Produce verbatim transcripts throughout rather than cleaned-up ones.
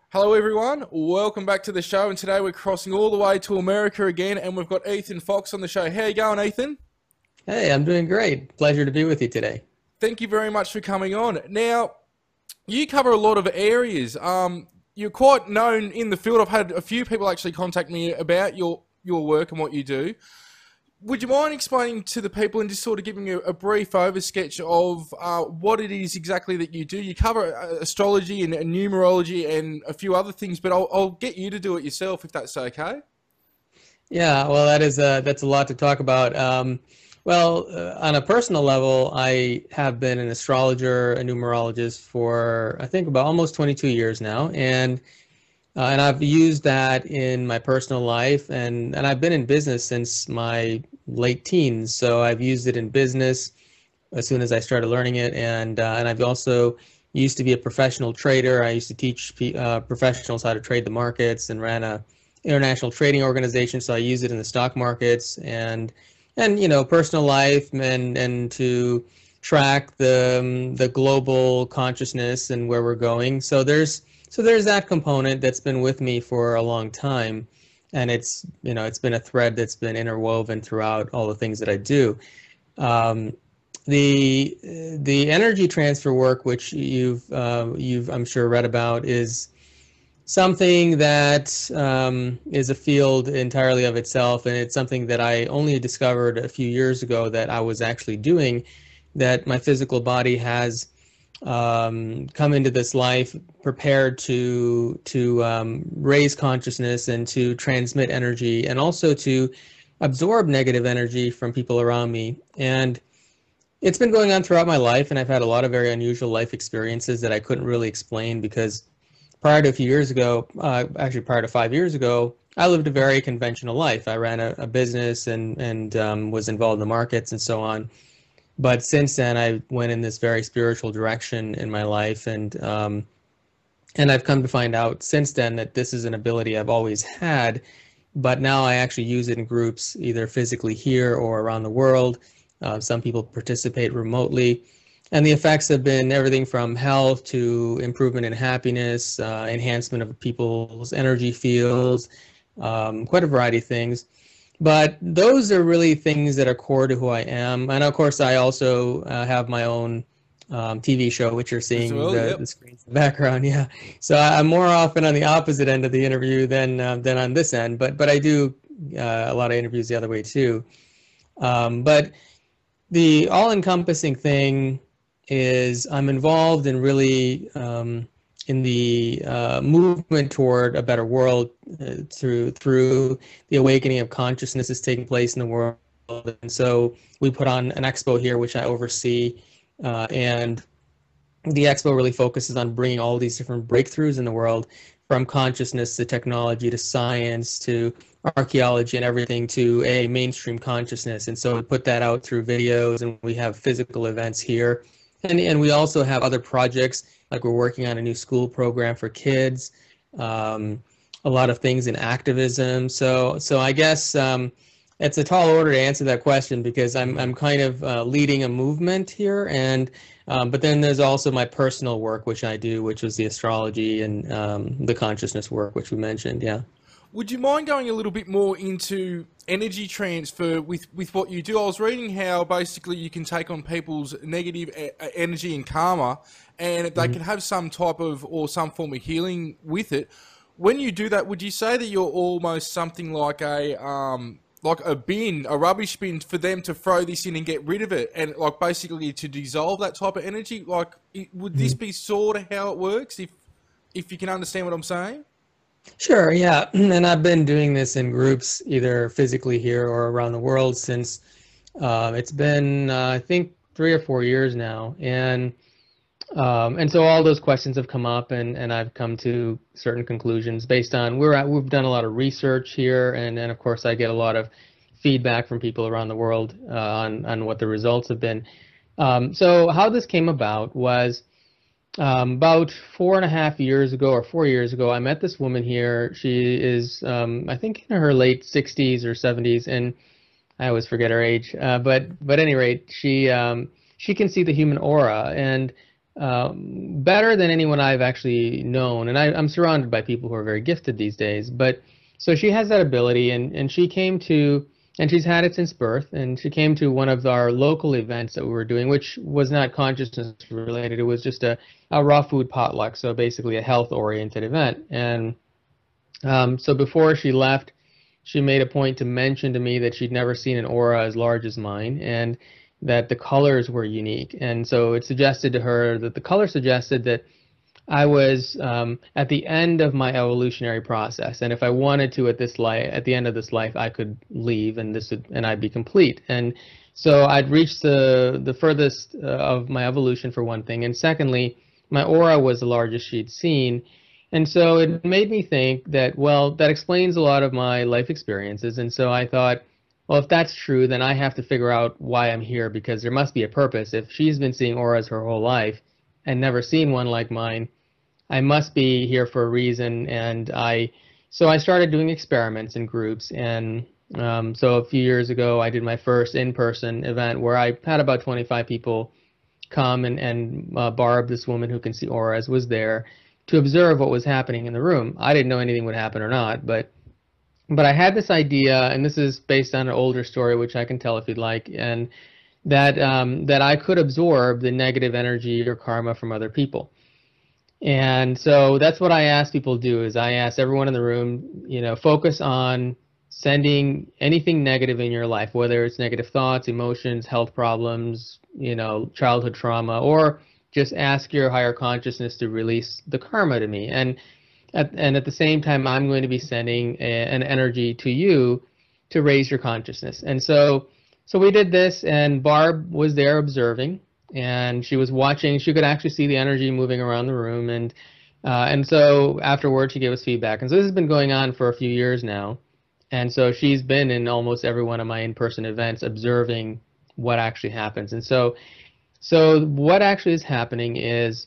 Hello everyone, welcome back to the show, and today we're crossing all the way to America again, and we've got Ethan Fox on the show. How you going, Ethan? Hey, I'm doing great. Pleasure to be with you today. Thank you very much for coming on. Now, you cover a lot of areas. Um, you're quite known in the field. I've had a few people actually contact me about your your work and what you do. Would you mind explaining to the people and just sort of giving a, a brief oversketch of uh, what it is exactly that you do? You cover uh, astrology and, and numerology and a few other things, but I'll, I'll get you to do it yourself if that's okay. Yeah, well, that is uh, that's a lot to talk about. Um, well, uh, on a personal level, I have been an astrologer, a numerologist for I think about almost twenty-two years now, and uh, and I've used that in my personal life, and and I've been in business since my late teens. So I've used it in business as soon as I started learning it, and uh, and I've also used to be a professional trader. I used to teach pe- uh, professionals how to trade the markets and ran a international trading organization, so I use it in the stock markets and and you know personal life and and to track the um, the global consciousness and where we're going. So there's so there's that component that's been with me for a long time, and it's you know it's been a thread that's been interwoven throughout all the things that I do. Um, the the energy transfer work, which you've uh, you've I'm sure read about, is something that um, is a field entirely of itself, and it's something that I only discovered a few years ago that I was actually doing, that my physical body has um, come into this life prepared to to um, raise consciousness and to transmit energy and also to absorb negative energy from people around me. And it's been going on throughout my life, and I've had a lot of very unusual life experiences that I couldn't really explain because prior to a few years ago, uh, actually prior to five years ago, I lived a very conventional life. I ran a, a business and and um, was involved in the markets and so on. But since then, I went in this very spiritual direction in my life, and um, and I've come to find out since then that this is an ability I've always had, but now I actually use it in groups, either physically here or around the world. Uh, some people participate remotely. And the effects have been everything from health to improvement in happiness, uh, enhancement of people's energy fields, um, quite a variety of things. But those are really things that are core to who I am. And of course, I also uh, have my own um, T V show, which you're As seeing well, the, yep. the screens in the background. Yeah. So I'm more often on the opposite end of the interview than uh, than on this end. But but I do uh, a lot of interviews the other way too. Um, but the all-encompassing thing is I'm involved in really um, in the uh, movement toward a better world uh, through through the awakening of consciousness is taking place in the world. And so we put on an expo here, which I oversee, uh, and the expo really focuses on bringing all these different breakthroughs in the world, from consciousness to technology to science to archaeology and everything, to a mainstream consciousness. And so we put that out through videos, and we have physical events here. And, and we also have other projects, like we're working on a new school program for kids, um, a lot of things in activism. So, so I guess um, it's a tall order to answer that question because I'm, I'm kind of uh, leading a movement here. And um, but then there's also my personal work, which I do, which was the astrology and um, the consciousness work, which we mentioned. Yeah. Would you mind going a little bit more into energy transfer with, with what you do? I was reading how basically you can take on people's negative e- e- energy and karma, and they Mhm. can have some type of or some form of healing with it. When you do that, would you say that you're almost something like a um, like a bin, a rubbish bin for them to throw this in and get rid of it, and like basically to dissolve that type of energy? Like, it, would this Mhm. be sort of how it works? If if you can understand what I'm saying? Sure, yeah. And I've been doing this in groups, either physically here or around the world, since um, it's been, uh, I think, three or four years now. And um, and so all those questions have come up, and, and I've come to certain conclusions based on we're at, we've done a lot of research here, and, and of course I get a lot of feedback from people around the world uh, on on what the results have been. Um, so how this came about was um, about four and a half years ago or four years ago, I met this woman here. She is, um, I think, in her late sixties or seventies, and I always forget her age. Uh, but but at any rate, she um, she can see the human aura, and um, better than anyone I've actually known. And I, I'm surrounded by people who are very gifted these days. But so she has that ability, and, and she came to, and she's had it since birth, and she came to one of our local events that we were doing, which was not consciousness related. It was just a, a raw food potluck, so basically a health oriented event. And um, so before she left, she made a point to mention to me that she'd never seen an aura as large as mine, and that the colors were unique. And so it suggested to her that the color suggested that I was um, at the end of my evolutionary process, and if I wanted to at this life, at the end of this life, I could leave, and this would, and I'd be complete. And so I'd reached the the furthest uh, of my evolution, for one thing, and secondly, my aura was the largest she'd seen. And so it made me think that, well, that explains a lot of my life experiences. And so I thought, well, if that's true, then I have to figure out why I'm here, because there must be a purpose. If she's been seeing auras her whole life and never seen one like mine, I must be here for a reason. And I, so I started doing experiments in groups. And um, so a few years ago, I did my first in-person event where I had about twenty-five people come, and, and uh, Barb, this woman who can see auras, was there to observe what was happening in the room. I didn't know anything would happen or not, but but I had this idea, and this is based on an older story, which I can tell if you'd like, and that um, that I could absorb the negative energy or karma from other people. And so that's what I ask people to do, is I ask everyone in the room, you know, focus on sending anything negative in your life, whether it's negative thoughts, emotions, health problems, you know, childhood trauma, or just ask your higher consciousness to release the karma to me. And at, and at the same time, I'm going to be sending a, an energy to you to raise your consciousness. And so, so we did this, and Barb was there observing, and she was watching. She could actually see the energy moving around the room. And, uh, and so afterwards, she gave us feedback. And so this has been going on for a few years now. And so she's been in almost every one of my in-person events observing what actually happens. And so So what actually is happening is,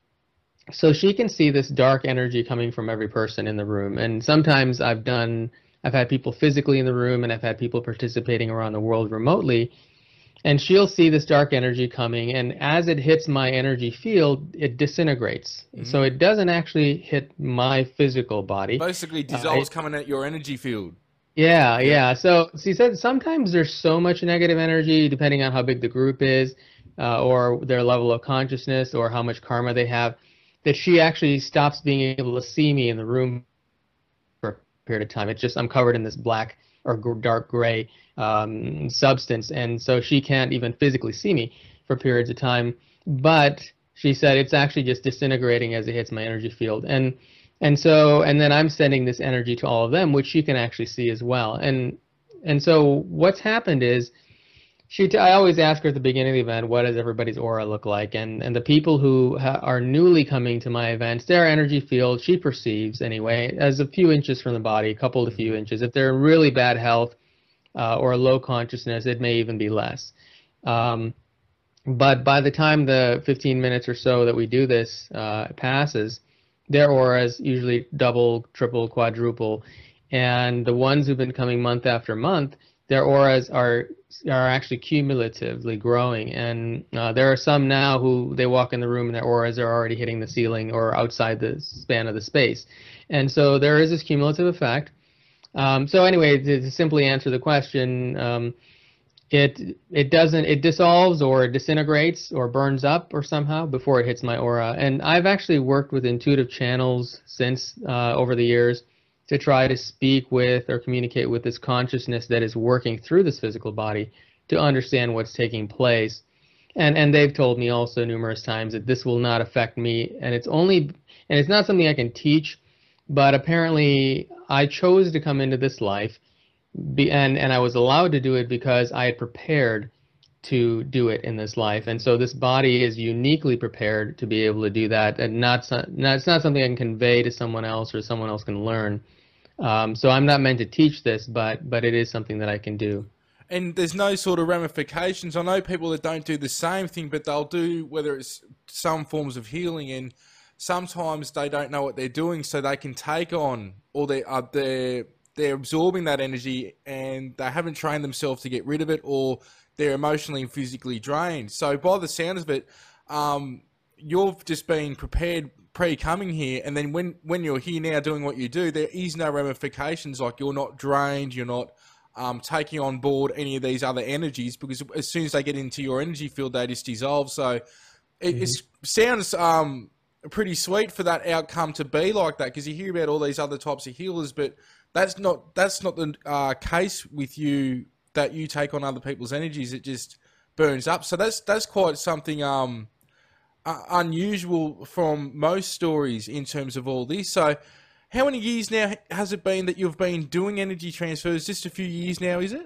so she can see this dark energy coming from every person in the room. And sometimes I've done, I've had people physically in the room, and I've had people participating around the world remotely. And she'll see this dark energy coming, and as it hits my energy field, it disintegrates. Mm-hmm. So it doesn't actually hit my physical body. Basically dissolves uh, it, coming at your energy field. Yeah, yeah, yeah. So she said sometimes there's so much negative energy, depending on how big the group is, Uh, or their level of consciousness, or how much karma they have, that she actually stops being able to see me in the room for a period of time. It's just, I'm covered in this black or dark gray um, substance, and so she can't even physically see me for periods of time. But she said it's actually just disintegrating as it hits my energy field. And and so, and then I'm sending this energy to all of them, which she can actually see as well. And and so what's happened is, She, t I always ask her at the beginning of the event, what does everybody's aura look like? And, and the people who ha are newly coming to my events, their energy field, she perceives anyway, as a few inches from the body, a couple to few inches. If they're in really bad health uh, or low consciousness, it may even be less. Um, but by the time the fifteen minutes or so that we do this uh, passes, their auras usually double, triple, quadruple. And the ones who've been coming month after month, their auras are are actually cumulatively growing, and uh, there are some now who they walk in the room and their auras are already hitting the ceiling or outside the span of the space. And so there is this cumulative effect. Um, so anyway, to, to simply answer the question, um, it it doesn't it dissolves or disintegrates or burns up or somehow before it hits my aura. And I've actually worked with intuitive channels since uh, over the years, to try to speak with or communicate with this consciousness that is working through this physical body to understand what's taking place. And and they've told me also numerous times that this will not affect me, and it's only and it's not something I can teach, but apparently I chose to come into this life be, and and I was allowed to do it because I had prepared to do it in this life. And so this body is uniquely prepared to be able to do that, and not, not it's not something I can convey to someone else or someone else can learn. Um, so I'm not meant to teach this, but but it is something that I can do. And there's no sort of ramifications. I know people that don't do the same thing, but they'll do, whether it's some forms of healing, and sometimes they don't know what they're doing, so they can take on, or they are they're they're absorbing that energy, and they haven't trained themselves to get rid of it, or they're emotionally and physically drained. So by the sounds of it, um, you've just been prepared pre-coming here, and then when when you're here now doing what you do, there is no ramifications. Like you're not drained, you're not um, taking on board any of these other energies, because as soon as they get into your energy field, they just dissolve. So it Mm-hmm. it's, sounds um, pretty sweet for that outcome to be like that, because you hear about all these other types of healers, but that's not that's not the uh, case with you, that you take on other people's energies. It just burns up. So that's that's quite something um, uh, unusual from most stories in terms of all this. So how many years now has it been that you've been doing energy transfers? Just a few years now, is it?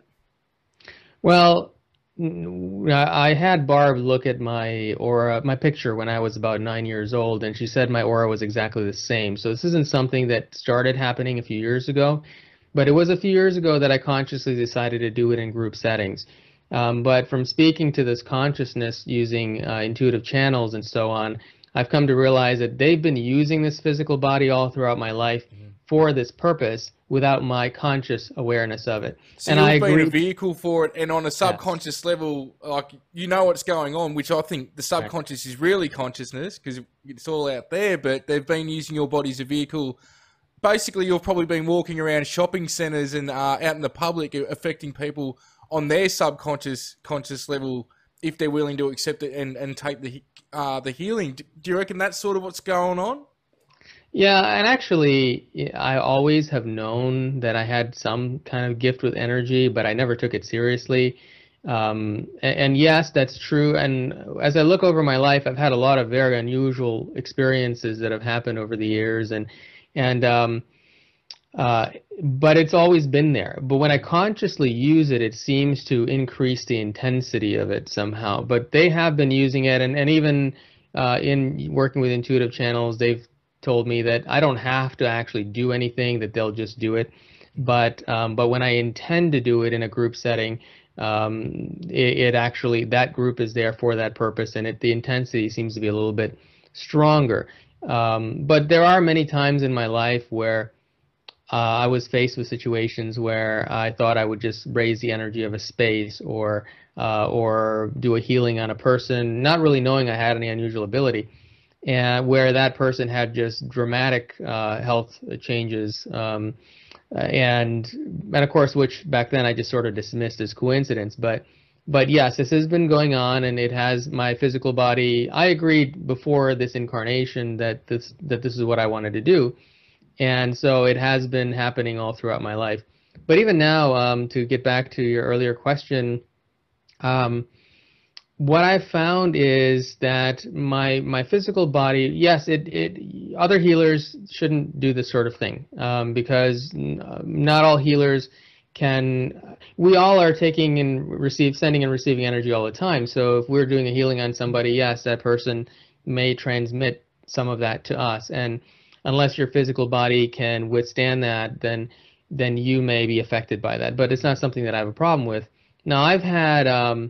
Well, n- I had Barb look at my aura, my picture when I was about nine years old, and she said my aura was exactly the same. So this isn't something that started happening a few years ago, but it was a few years ago that I consciously decided to do it in group settings. Um, but from speaking to this consciousness using uh, intuitive channels and so on, I've come to realize that they've been using this physical body all throughout my life for this purpose without my conscious awareness of it. So and you've I been agree. a vehicle for it, and on a Yes. subconscious level, like you know what's going on, which I think the subconscious is really consciousness, because it's all out there. But they've been using your body as a vehicle. Basically, you've probably been walking around shopping centres and uh, out in the public, affecting people on their subconscious conscious level, if they're willing to accept it and, and take the uh, the healing. Do you reckon that's sort of what's going on? Yeah, and actually, y- I always have known that I had some kind of gift with energy, but I never took it seriously. Um, a- and, yes, that's true. And as I look over my life, I've had a lot of very unusual experiences that have happened over the years, and and um, uh, but it's always been there. But when I consciously use it, it seems to increase the intensity of it somehow. But they have been using it, and and even uh, in working with intuitive channels, they've told me that I don't have to actually do anything, that they'll just do it. But um, but when I intend to do it in a group setting, um, it, it actually, that group is there for that purpose, and it, the intensity seems to be a little bit stronger. Um, but there are many times in my life where uh, I was faced with situations where I thought I would just raise the energy of a space, or uh, or do a healing on a person, not really knowing I had any unusual ability, and where that person had just dramatic uh, health changes, um, and and of course, which back then I just sort of dismissed as coincidence. But but yes, this has been going on, and it has my physical body. I agreed before this incarnation that this that this is what I wanted to do, and so it has been happening all throughout my life. But even now, um, to get back to your earlier question. Um, what I've found is that my my physical body, yes, it it other healers shouldn't do this sort of thing, um, because n- uh, not all healers can. We all are taking and receive, sending and receiving energy all the time. So if we're doing a healing on somebody, yes, that person may transmit some of that to us, and unless your physical body can withstand that, then then you may be affected by that. But it's not something that I have a problem with. Now I've had. Um,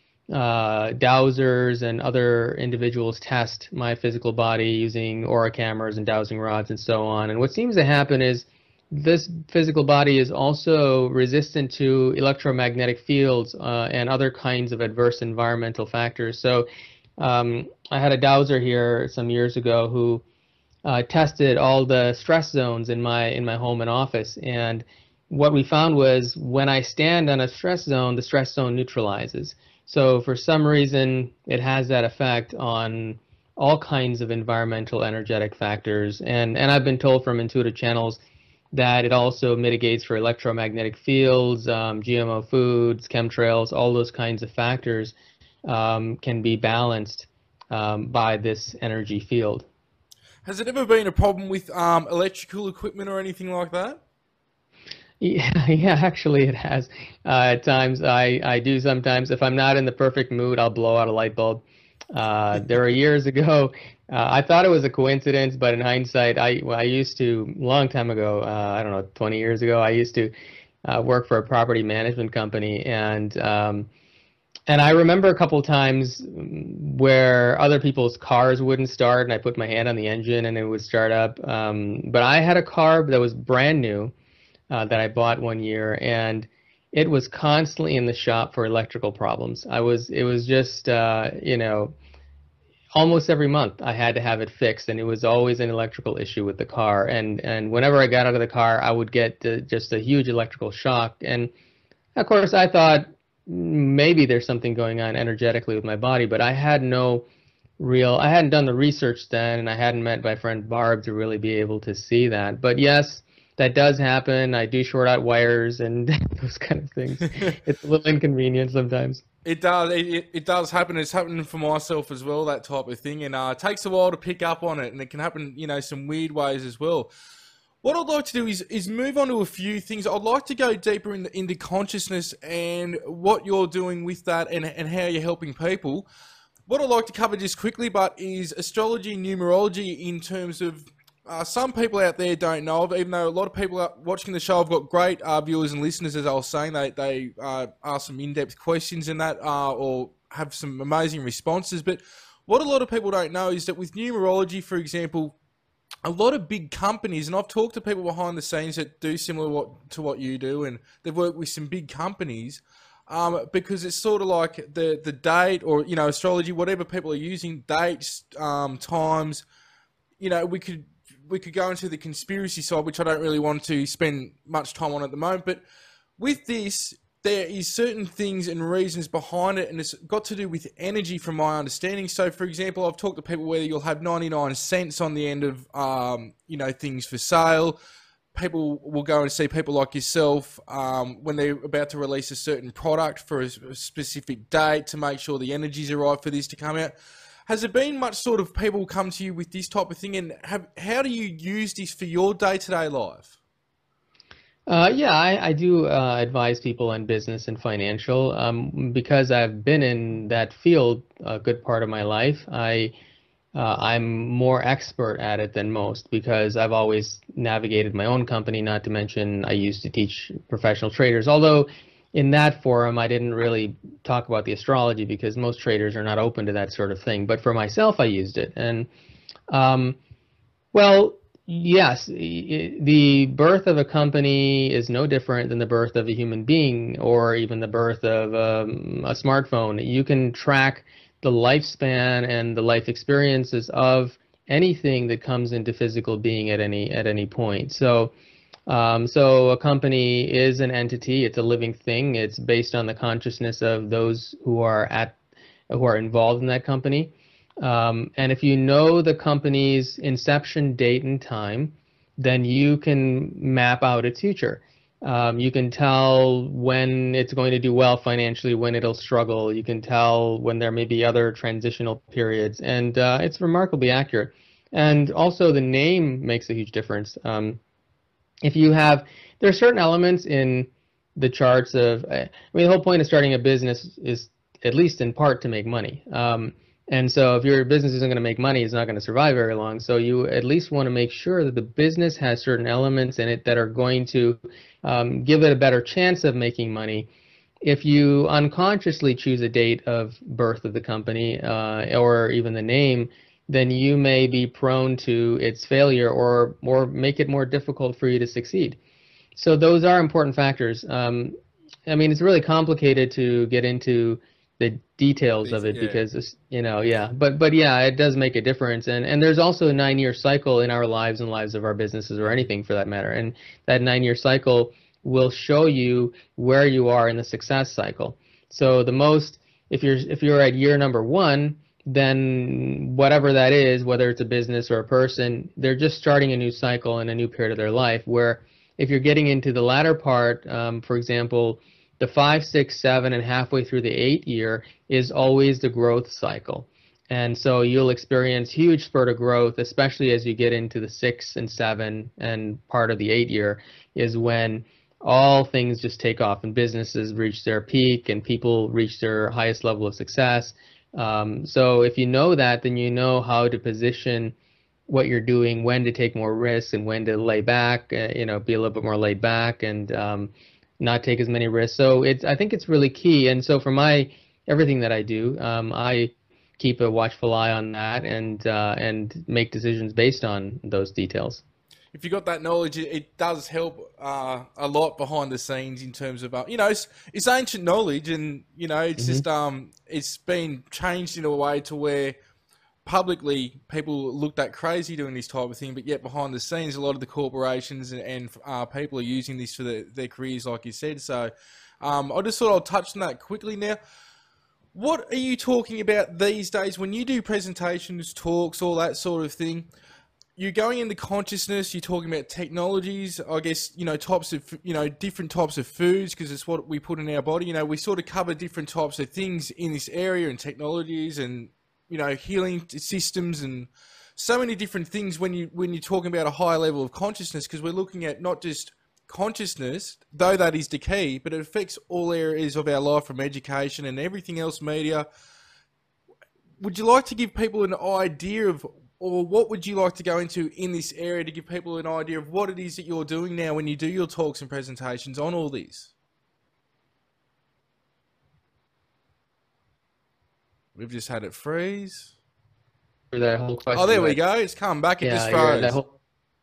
uh, dowsers and other individuals test my physical body using aura cameras and dowsing rods and so on. And what seems to happen is this physical body is also resistant to electromagnetic fields uh, and other kinds of adverse environmental factors. So um, I had a dowser here some years ago who uh, tested all the stress zones in my in my home and office, and what we found was when I stand on a stress zone, the stress zone neutralizes. So for some reason, it has that effect on all kinds of environmental energetic factors. And, and I've been told from intuitive channels that it also mitigates for electromagnetic fields, um, G M O foods, chemtrails, all those kinds of factors um, can be balanced um, by this energy field. Has it ever been a problem with um, electrical equipment or anything like that? Yeah, yeah, actually it has. Uh, at times I, I do sometimes, if I'm not in the perfect mood, I'll blow out a light bulb. Uh, there were years ago, uh, I thought it was a coincidence, but in hindsight, I, well, I used to, long time ago, uh, I don't know, twenty years ago, I used to uh, work for a property management company, and um, and I remember a couple of times where other people's cars wouldn't start, and I put my hand on the engine and it would start up. Um, but I had a car that was brand new, uh, that I bought one year, and it was constantly in the shop for electrical problems. I was, it was just, uh, you know, almost every month I had to have it fixed, and it was always an electrical issue with the car. And and whenever I got out of the car, I would get uh, just a huge electrical shock. And of course, I thought maybe there's something going on energetically with my body, but I had no real, I hadn't done the research then, and I hadn't met my friend Barb to really be able to see that. But yes, that does happen. I do short out wires and those kind of things. It's a little inconvenient sometimes. It does. It, it, it does happen. It's happening for myself as well, that type of thing. And uh, it takes a while to pick up on it, and it can happen, you know, some weird ways as well. What I'd like to do is is move on to a few things. I'd like to go deeper in the, into consciousness and what you're doing with that, and, and how you're helping people. What I'd like to cover just quickly, but is astrology and numerology in terms of uh, some people out there don't know of, even though a lot of people are watching the show have got great uh, viewers and listeners, as I was saying. They, they uh, ask some in-depth questions in that uh, or have some amazing responses. But what a lot of people don't know is that with numerology, for example, a lot of big companies, and I've talked to people behind the scenes that do similar what, to what you do, and they've worked with some big companies, um, because it's sort of like the, the date, or, you know, astrology, whatever people are using, dates, um, times, you know, we could, we could go into the conspiracy side, which I don't really want to spend much time on at the moment, but with this, there is certain things and reasons behind it, and it's got to do with energy from my understanding. So, for example, I've talked to people where you'll have ninety-nine cents on the end of, um, you know, things for sale. People will go and see people like yourself um, when they're about to release a certain product for a, a specific date to make sure the energies are right for this to come out. Has there been much sort of people come to you with this type of thing, and have, how do you use this for your day-to-day life? Uh, yeah, I, I do uh, advise people in business and financial, um, because I've been in that field a good part of my life. I, uh, I'm more expert at it than most because I've always navigated my own company, not to mention I used to teach professional traders, although in that forum I didn't really talk about the astrology because most traders are not open to that sort of thing. But for myself, I used it. And, um, well, yes, the birth of a company is no different than the birth of a human being or even the birth of um, a smartphone. You can track the lifespan and the life experiences of anything that comes into physical being at any at any point. So, um, so a company is an entity. It's a living thing. It's based on the consciousness of those who are at who are involved in that company. Um, and if you know the company's inception date and time, then you can map out its future. Um, you can tell when it's going to do well financially, when it'll struggle. You can tell when there may be other transitional periods, and uh, it's remarkably accurate. And also the name makes a huge difference. Um, if you have, there are certain elements in the charts of, I mean, the whole point of starting a business is at least in part to make money. Um, And so if your business isn't going to make money, it's not going to survive very long. So you at least want to make sure that the business has certain elements in it that are going to um, give it a better chance of making money. If you unconsciously choose a date of birth of the company uh, or even the name, then you may be prone to its failure or, or make it more difficult for you to succeed. So those are important factors. Um, I mean, it's really complicated to get into the details of it, yeah, because, you know, yeah, but but yeah, it does make a difference. And and there's also a nine-year cycle in our lives and lives of our businesses or anything for that matter. And that nine-year cycle will show you where you are in the success cycle. So the most, if you're if you're at year number one, then whatever that is, whether it's a business or a person, they're just starting a new cycle and a new period of their life. Where if you're getting into the latter part, um, for example, the five, six, seven, and halfway through the eight year is always the growth cycle. And so you'll experience huge spurt of growth, especially as you get into the six and seven, and part of the eight year is when all things just take off and businesses reach their peak and people reach their highest level of success. Um, so if you know that, then you know how to position what you're doing, when to take more risks and when to lay back, uh, you know, be a little bit more laid back and um, not take as many risks. So it's, I think it's really key. And so for my, everything that I do, um, I keep a watchful eye on that and, uh, and make decisions based on those details. If you got that knowledge, it, it does help uh, a lot behind the scenes in terms of, uh, you know, it's, it's ancient knowledge and, you know, it's mm-hmm. just, um, it's been changed in a way to where publicly people looked at crazy doing this type of thing, but yet behind the scenes, a lot of the corporations and, and uh, people are using this for their, their careers, like you said. So um, I just thought I'll touch on that quickly now. What are you talking about these days when you do presentations, talks, all that sort of thing? You're going into consciousness, you're talking about technologies, I guess, you know, types of, you know, different types of foods, because it's what we put in our body. You know, we sort of cover different types of things in this area, and technologies and, you know, healing systems and so many different things when you when you're talking about a higher level of consciousness, because we're looking at not just consciousness, though that is the key, but it affects all areas of our life, from education and everything else, media. Would you like to give people an idea of, or what would you like to go into in this area to give people an idea of what it is that you're doing now when you do your talks and presentations on all this? We've just had it freeze. That whole question. Oh, there we go. It's come back. It yeah, just froze. That whole,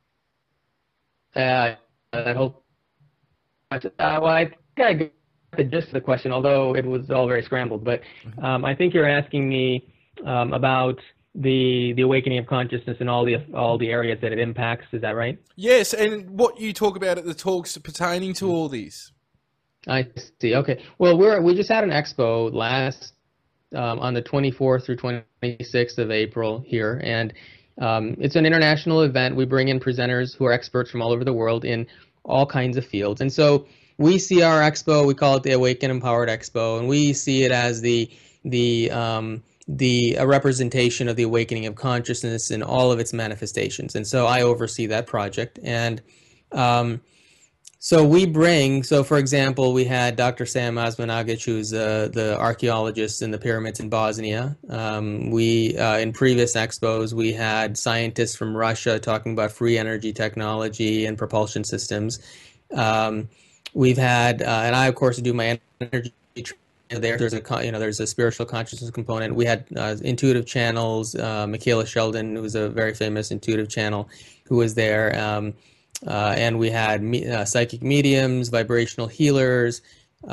uh, that whole. Uh, well, I think I got the gist of the question, although it was all very scrambled. But um, I think you're asking me um, about the the awakening of consciousness and all the all the areas that it impacts. Is that right? Yes, and what you talk about at the talks pertaining to all these. I see. Okay. Well, we're we just had an expo last. Um, on the twenty-fourth through twenty-sixth of April here, and um, it's an international event. We bring in presenters who are experts from all over the world in all kinds of fields, and so we see our expo. We call it the Awaken Empowered Expo, and we see it as the the um, the a representation of the awakening of consciousness in all of its manifestations. And so I oversee that project, and um, So we bring, so for example, we had Doctor Sam Osmanagic, who's uh, the archaeologist in the pyramids in Bosnia. Um, we, uh, in previous expos, we had scientists from Russia talking about free energy technology and propulsion systems. Um, we've had, uh, and I of course do my energy there. There's a, you know, there's a spiritual consciousness component. We had uh, intuitive channels. Uh, Michaela Sheldon, who was a very famous intuitive channel, who was there. Um, Uh, and we had me, uh, psychic mediums, vibrational healers.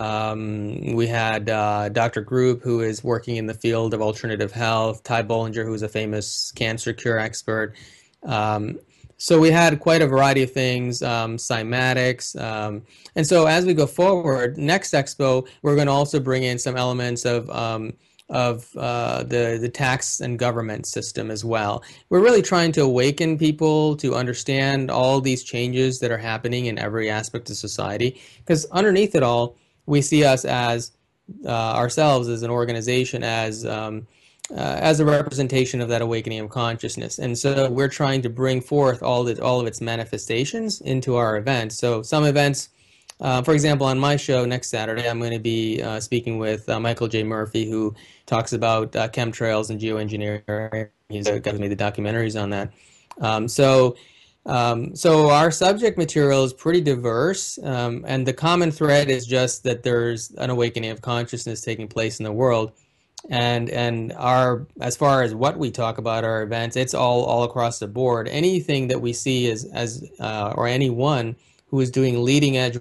Um, we had uh, Doctor Group, who is working in the field of alternative health. Ty Bollinger, who is a famous cancer cure expert. Um, so we had quite a variety of things, um, cymatics. Um, and so as we go forward, next expo, we're going to also bring in some elements of um, of uh, the, the tax and government system as well. We're really trying to awaken people to understand all these changes that are happening in every aspect of society, because underneath it all, we see us as uh, ourselves as an organization as um, uh, as a representation of that awakening of consciousness. And so we're trying to bring forth all, the, all of its manifestations into our events. So some events, Uh, for example, on my show next Saturday, I'm going to be uh, speaking with uh, Michael J. Murphy, who talks about uh, chemtrails and geoengineering. He's the guy who made the documentaries on that. Um, so, um, so our subject material is pretty diverse, um, and the common thread is just that there's an awakening of consciousness taking place in the world. And and our as far as what we talk about our events, it's all all across the board. Anything that we see as as uh, or anyone who is doing leading edge.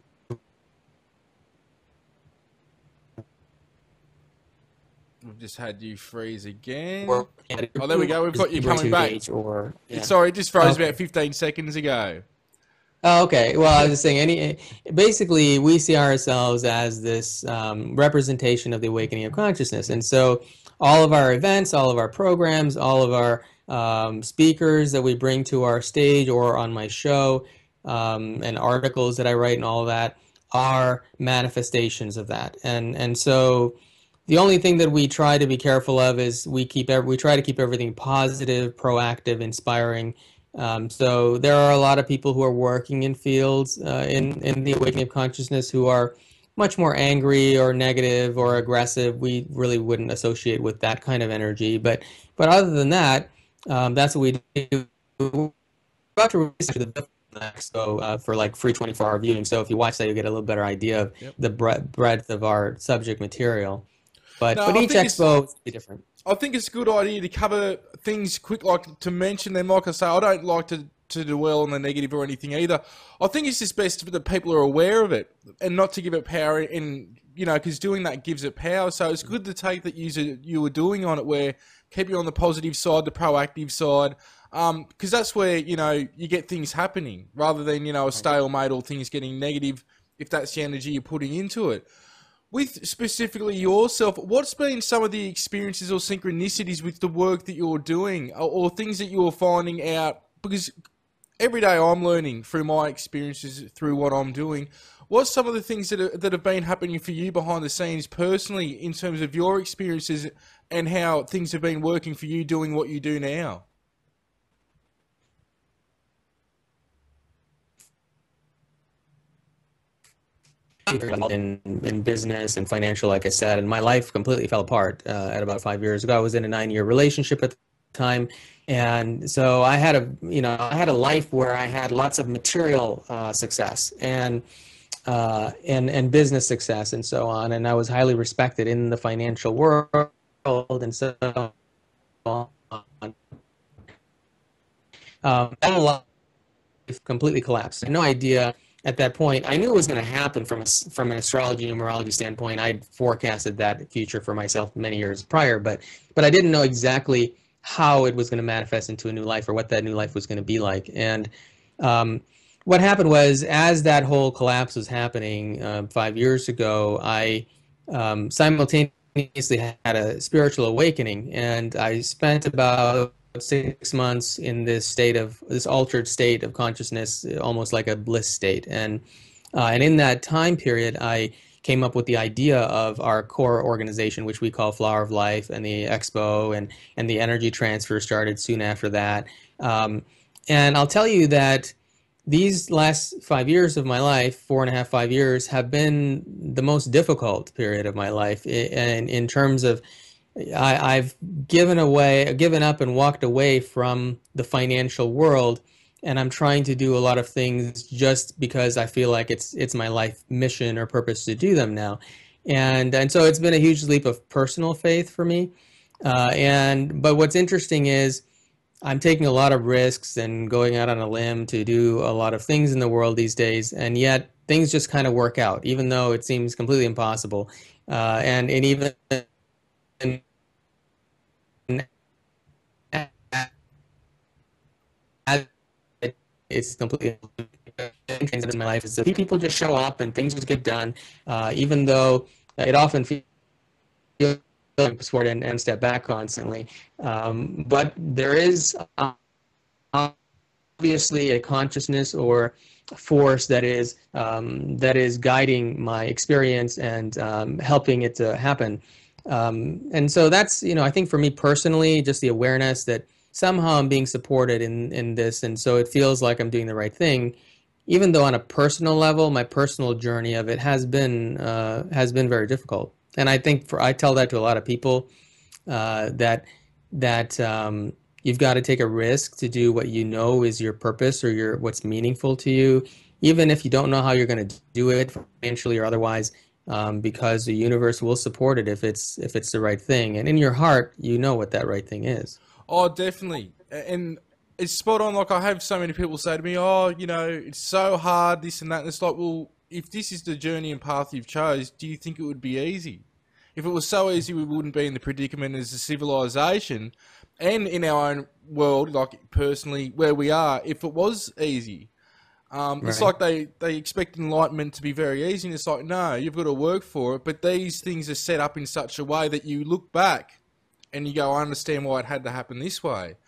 We've just had you freeze again. Or, oh, there we go. We've got you coming back. Or, yeah. Sorry, it just froze okay. about fifteen seconds ago. Oh, okay. Well, I was just saying, any basically, we see ourselves as this um, representation of the awakening of consciousness. And so all of our events, all of our programs, all of our um, speakers that we bring to our stage or on my show, um, and articles that I write and all of that are manifestations of that. And, and so the only thing that we try to be careful of is we keep every, we try to keep everything positive, proactive, inspiring. Um, so there are a lot of people who are working in fields uh, in in the awakening of consciousness who are much more angry or negative or aggressive. We really wouldn't associate with that kind of energy. But but other than that, um, that's what we do. We're about to release the expo uh, for like free twenty-four hour viewing. So if you watch that, you'll get a little better idea of yep. the breadth of our subject material. But, no, but each expo will be different. I think it's a good idea to cover things quick, like to mention them. Like I say, I don't like to, to dwell on the negative or anything either. I think it's just best that people are aware of it and not to give it power and you know, because doing that gives it power. So it's good to take that you you were doing on it, where keep you on the positive side, the proactive side, um, because that's where, you know, you get things happening rather than, you know, a stalemate or things getting negative if that's the energy you're putting into it. With specifically yourself, what's been some of the experiences or synchronicities with the work that you're doing, or, or things that you're finding out? Because every day I'm learning through my experiences, through what I'm doing. What's some of the things that, are, that have been happening for you behind the scenes personally in terms of your experiences and how things have been working for you doing what you do now? In, in business and financial, like I said, and my life completely fell apart uh, at about five years ago. I was in a nine-year relationship at the time, and so I had a, you know, I had a life where I had lots of material uh, success and uh, and and business success and so on, and I was highly respected in the financial world and so on. Um, that life completely collapsed. I had no idea. At that point, I knew it was going to happen from a, from an astrology numerology standpoint. I'd forecasted that future for myself many years prior, but but I didn't know exactly how it was going to manifest into a new life or what that new life was going to be like. And um, what happened was, as that whole collapse was happening uh, five years ago, I um, simultaneously had a spiritual awakening, and I spent about six months in this state of this altered state of consciousness, almost like a bliss state. And uh, and in that time period, I came up with the idea of our core organization, which we call Flower of Life, and the expo, and and the energy transfer started soon after that. Um, and I'll tell you that these last five years of my life, four and a half, five years, have been the most difficult period of my life, and in terms of I, I've given away, given up and walked away from the financial world, and I'm trying to do a lot of things just because I feel like it's it's my life mission or purpose to do them now, and and so it's been a huge leap of personal faith for me. Uh, and but what's interesting is I'm taking a lot of risks and going out on a limb to do a lot of things in the world these days, and yet things just kind of work out, even though it seems completely impossible. Uh, and and even and it's completely in my life is that people just show up and things just get done, uh, even though it often feels sport and, and step back constantly. Um, but there is uh, obviously a consciousness or force that is um, that is guiding my experience and um, helping it to happen. Um, and so that's, you know, I think for me personally, just the awareness that somehow I'm being supported in, in this. And so it feels like I'm doing the right thing, even though on a personal level, my personal journey of it has been, uh, has been very difficult. And I think for, I tell that to a lot of people, uh, that, that, um, you've got to take a risk to do what you know is your purpose or your, what's meaningful to you, even if you don't know how you're going to do it financially or otherwise. Um, because the universe will support it if it's if it's the right thing, and in your heart, you know what that right thing is. Oh, definitely, and it's spot on. Like I have so many people say to me, "Oh, you know, it's so hard, this and that." And it's like, well, if this is the journey and path you've chose, do you think it would be easy? If it was so easy, we wouldn't be in the predicament as a civilization, and in our own world, like personally, where we are. If it was easy. Um, right. It's like they, they expect enlightenment to be very easy, and it's like, no, you've got to work for it. But these things are set up in such a way that you look back and you go, I understand why it had to happen this way.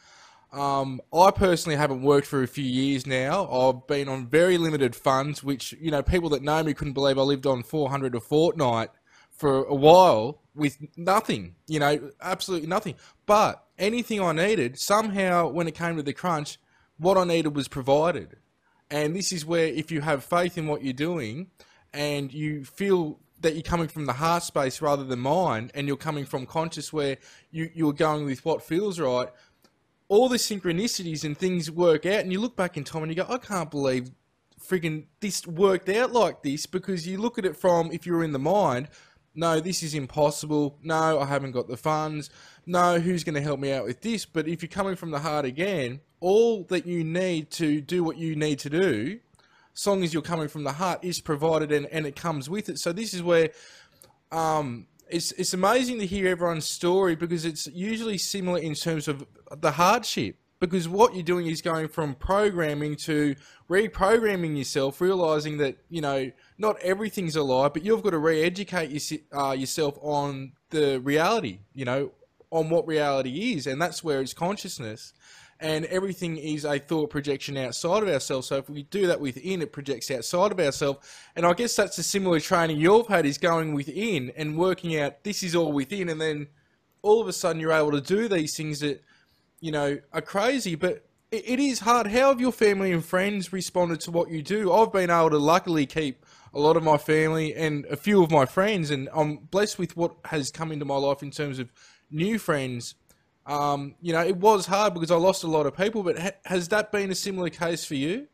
Um, I personally haven't worked for a few years now. I've been on very limited funds, which, you know, people that know me couldn't believe I lived on four hundred a fortnight for a while with nothing, you know, absolutely nothing. But anything I needed, somehow when it came to the crunch, what I needed was provided. And this is where, if you have faith in what you're doing and you feel that you're coming from the heart space rather than mind, and you're coming from conscious where you, you're going with what feels right, all the synchronicities and things work out, and you look back in time and you go, I can't believe friggin' this worked out like this, because you look at it from, if you were in the mind, no, this is impossible, no, I haven't got the funds, no, who's going to help me out with this? But if you're coming from the heart again, all that you need to do what you need to do, as long as you're coming from the heart, is provided, and, and it comes with it. So this is where um, it's it's amazing to hear everyone's story because it's usually similar in terms of the hardship. Because what you're doing is going from programming to reprogramming yourself, realizing that, you know, not everything's a lie, but you've got to re-educate your, uh, yourself on the reality, you know, on what reality is. And that's where it's consciousness. And everything is a thought projection outside of ourselves. So if we do that within, it projects outside of ourselves. And I guess that's a similar training you've had, is going within and working out this is all within. And then all of a sudden you're able to do these things that, you know, are crazy, but it, it is hard. How have your family and friends responded to what you do? I've been able to luckily keep a lot of my family and a few of my friends, and I'm blessed with what has come into my life in terms of new friends. Um, you know, it was hard because I lost a lot of people, but ha has that been a similar case for you?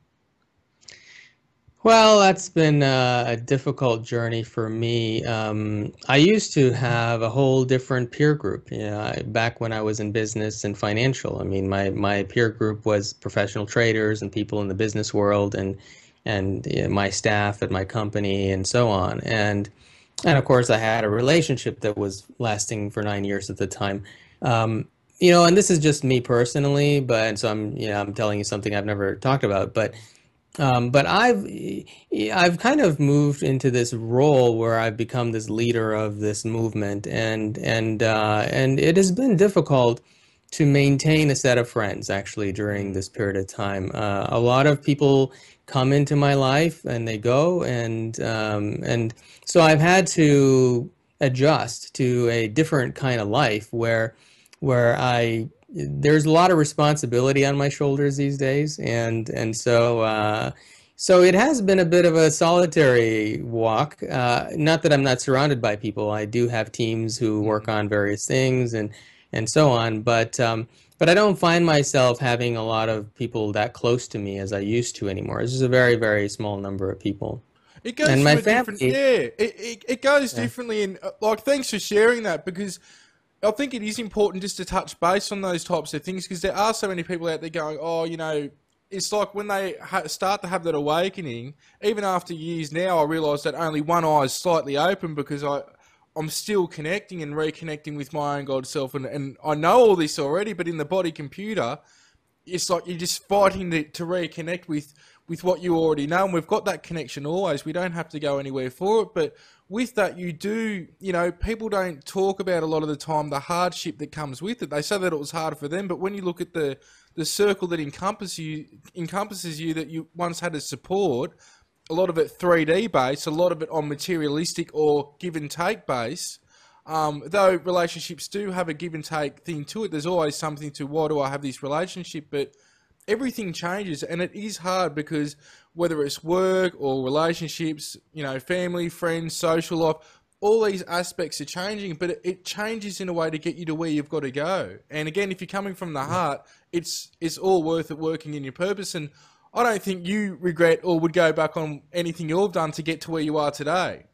Well, that's been uh, a difficult journey for me. Um, I used to have a whole different peer group, you know, I- back when I was in business and financial. I mean, my, my peer group was professional traders and people in the business world, and and you know, my staff at my company and so on. And and of course, I had a relationship that was lasting for nine years at the time. Um, you know, and this is just me personally, but so I'm, you know, I'm telling you something I've never talked about, but um, but I've I've kind of moved into this role where I've become this leader of this movement, and and uh, and it has been difficult to maintain a set of friends actually during this period of time. Uh, a lot of people come into my life and they go, and um, and so I've had to adjust to a different kind of life where where I there's a lot of responsibility on my shoulders these days, and and so uh, so it has been a bit of a solitary walk. Uh, not that I'm not surrounded by people. I do have teams who work on various things and and so on, but um, but I don't find myself having a lot of people that close to me as I used to anymore. This is a very, very small number of people. It goes And from my a different, family, yeah, it, it, it goes yeah. differently. And uh, like, thanks for sharing that, because I think it is important just to touch base on those types of things, because there are so many people out there going, oh, you know, it's like when they ha start to have that awakening, even after years now, I realise that only one eye is slightly open because I, I'm still connecting and reconnecting with my own God self. And, and I know all this already, but in the body computer, it's like you're just fighting to, to reconnect with, with what you already know. And we've got that connection always. We don't have to go anywhere for it. But with that, you do, you know, people don't talk about a lot of the time the hardship that comes with it. They say that it was hard for them, but when you look at the, the circle that encompasses you, encompasses you that you once had as support, a lot of it three D based, a lot of it on materialistic or give and take base. Um, though relationships do have a give and take thing to it, there's always something to why do I have this relationship, but everything changes, and it is hard because whether it's work or relationships, you know, family, friends, social life, all these aspects are changing, but it, it changes in a way to get you to where you've got to go. And again, if you're coming from the heart, it's it's all worth it working in your purpose. And I don't think you regret or would go back on anything you've done to get to where you are today.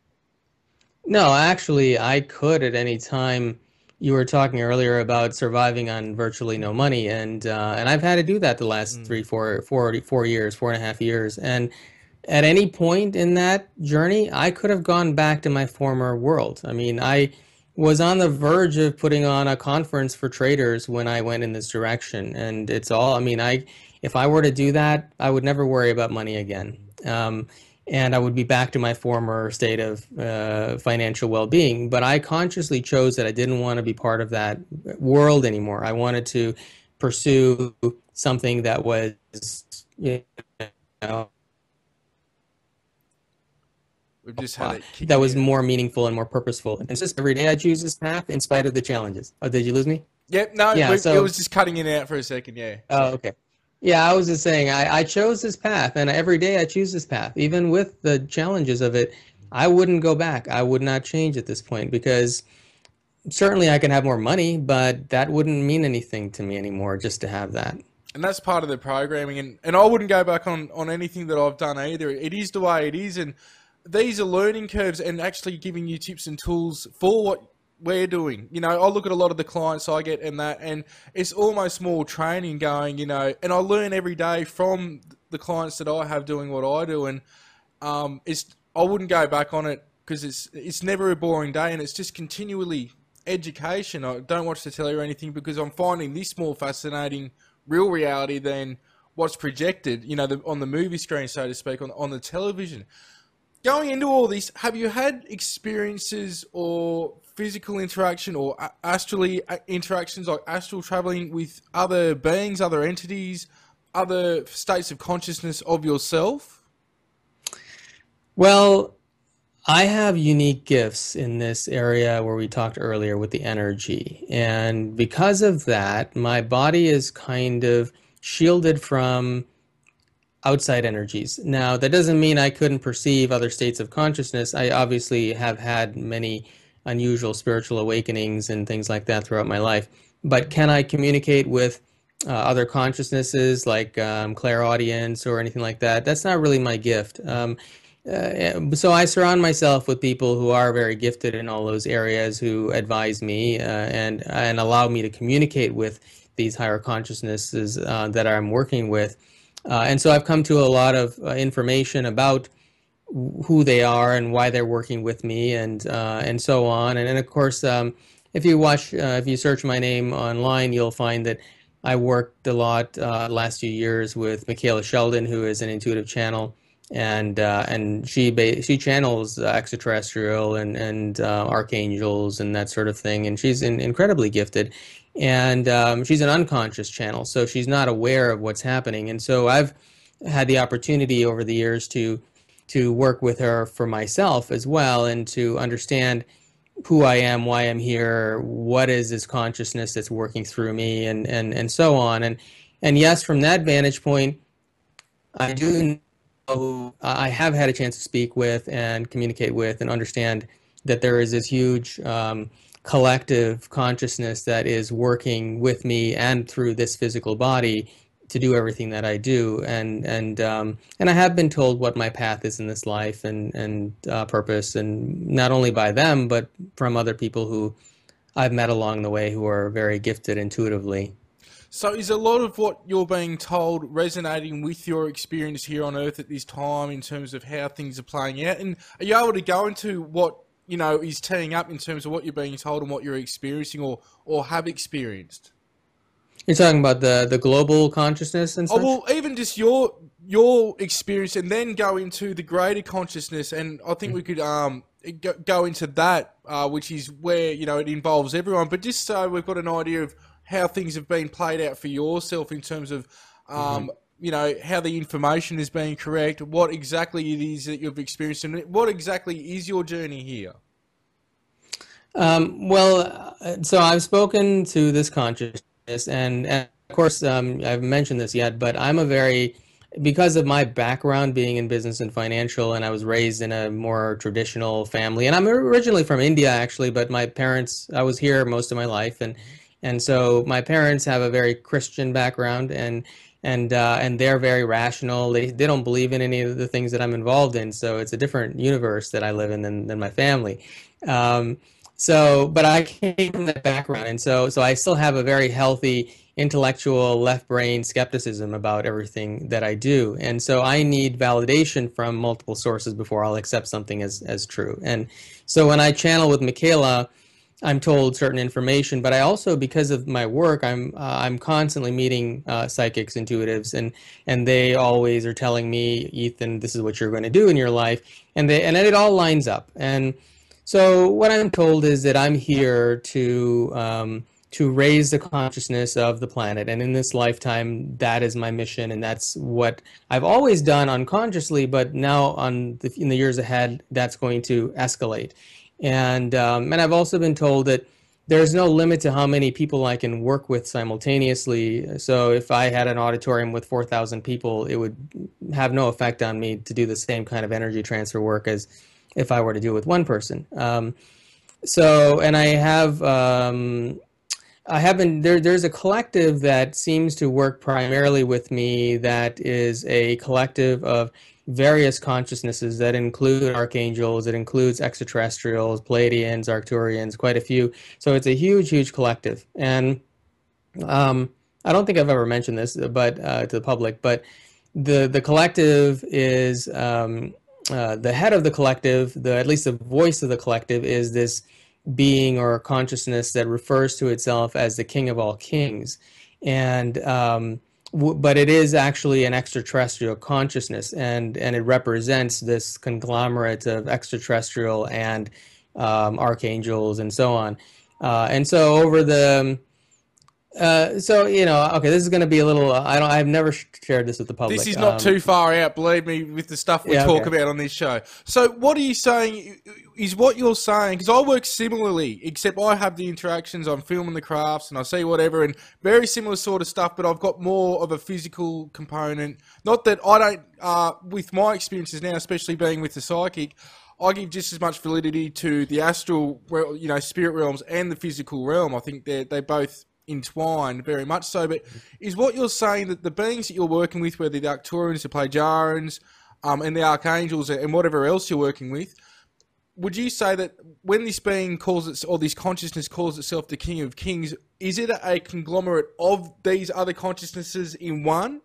No, actually, I could at any time. You were talking earlier about surviving on virtually no money, and uh, and I've had to do that the last Mm. three, four, four, four years, four and a half years. And at any point in that journey, I could have gone back to my former world. I mean, I was on the verge of putting on a conference for traders when I went in this direction, and it's all. I mean, I if I were to do that, I would never worry about money again. Um, and I would be back to my former state of uh, financial well-being. But I consciously chose that I didn't want to be part of that world anymore. I wanted to pursue something that was, you know, We've just had it that kicking was in. more meaningful and more purposeful. And it's just every day I choose this path in spite of the challenges. Oh, did you lose me? Yep, no, Yeah, we, so- it was just cutting in and out for a second, yeah. Oh, okay. Yeah, I was just saying, I, I chose this path, and every day I choose this path. Even with the challenges of it, I wouldn't go back. I would not change at this point, because certainly I can have more money, but that wouldn't mean anything to me anymore just to have that. And that's part of the programming. And, and I wouldn't go back on, on anything that I've done either. It is the way it is. And these are learning curves and actually giving you tips and tools for what we're doing. You know, I look at a lot of the clients I get and that, and it's almost more training going, you know, and I learn every day from the clients that I have doing what I do. And um, it's I wouldn't go back on it because it's it's never a boring day, and it's just continually education. I don't watch the telly or anything because I'm finding this more fascinating real reality than what's projected, you know, the, on the movie screen, so to speak, on on the television. Going into all this, have you had experiences or physical interaction or astrally interactions, like astral traveling with other beings, other entities, other states of consciousness of yourself? Well, I have unique gifts in this area where we talked earlier with the energy. And because of that, my body is kind of shielded from outside energies. Now, that doesn't mean I couldn't perceive other states of consciousness. I obviously have had many unusual spiritual awakenings and things like that throughout my life. But can I communicate with uh, other consciousnesses like um, clairaudience or anything like that? That's not really my gift. Um, uh, so I surround myself with people who are very gifted in all those areas, who advise me uh, and, and allow me to communicate with these higher consciousnesses uh, that I'm working with. Uh, and so I've come to a lot of uh, information about who they are and why they're working with me, and uh, and so on. And, and of course, um, if you watch, uh, if you search my name online, you'll find that I worked a lot uh, last few years with Michaela Sheldon, who is an intuitive channel, and uh, and she ba she channels uh, extraterrestrial and and uh, archangels and that sort of thing, and she's in, incredibly gifted. And um, she's an unconscious channel, so she's not aware of what's happening. And so I've had the opportunity over the years to to work with her for myself as well, and to understand who I am, why I'm here, what is this consciousness that's working through me, and and and so on. And and yes, from that vantage point, I do know who I have had a chance to speak with and communicate with, and understand that there is this huge um, collective consciousness that is working with me and through this physical body to do everything that I do. And and um, and I have been told what my path is in this life, and and uh, purpose, and not only by them, but from other people who I've met along the way who are very gifted intuitively. So is a lot of what you're being told resonating with your experience here on Earth at this time in terms of how things are playing out? And are you able to go into what, you know, is teeing up in terms of what you're being told and what you're experiencing or, or have experienced? You're talking about the, the global consciousness and stuff? Oh, well, even just your your experience, and then go into the greater consciousness, and I think we could um go, go into that, uh, which is where, you know, it involves everyone. But just so we've got an idea of how things have been played out for yourself in terms of, um, mm-hmm. you know, how the information is being correct, what exactly it is that you've experienced, and what exactly is your journey here? Um, well, uh, so I've spoken to this consciousness, and, and of course, um, I haven't mentioned this yet, but I'm a very, because of my background being in business and financial, and I was raised in a more traditional family, and I'm originally from India, actually, but my parents, I was here most of my life, and and so my parents have a very Christian background, and and uh, and they're very rational. They they don't believe in any of the things that I'm involved in, so it's a different universe that I live in than than my family. Um, so, but I came from that background, and so so I still have a very healthy intellectual left brain skepticism about everything that I do, and so I need validation from multiple sources before I'll accept something as as true. And so when I channel with Michaela, I'm told certain information, but I also, because of my work, I'm uh, I'm constantly meeting uh, psychics, intuitives, and and they always are telling me, Ethan, this is what you're going to do in your life, and they and it all lines up. And so what I'm told is that I'm here to um, to raise the consciousness of the planet, and in this lifetime, that is my mission, and that's what I've always done unconsciously, but now on the, in the years ahead, that's going to escalate. And um, and I've also been told that there's no limit to how many people I can work with simultaneously. So if I had an auditorium with four thousand people, it would have no effect on me to do the same kind of energy transfer work as if I were to do it with one person. Um, so, and I have, um, I have been, there, there's a collective that seems to work primarily with me that is a collective of various consciousnesses that include archangels, it includes extraterrestrials, Pleiadians, Arcturians, quite a few. So it's a huge, huge collective. And um, I don't think I've ever mentioned this, but uh, to the public, but the the collective is um, uh, the head of the collective, the at least the voice of the collective, is this being or consciousness that refers to itself as the King of all kings, and um, w- but it is actually an extraterrestrial consciousness, and and it represents this conglomerate of extraterrestrial and um, archangels and so on, uh, and so over the uh, so you know, okay, this is going to be a little. Uh, I don't. I've never sh- shared this with the public. This is not um, too far out, believe me, with the stuff we Yeah, talk okay. about on this show. So what are you saying, is what you're saying, because I work similarly, except I have the interactions, I'm filming the crafts and I see whatever, and very similar sort of stuff, but I've got more of a physical component. Not that I don't, uh, with my experiences now, especially being with the psychic, I give just as much validity to the astral, well, you know, spirit realms and the physical realm. I think they're, they both entwined very much so, but is what you're saying that the beings that you're working with, whether the Arcturians, the Plagiarians, um, and the Archangels and whatever else you're working with, would you say that when this being calls it, or this consciousness calls itself the King of Kings, is it a conglomerate of these other consciousnesses in one?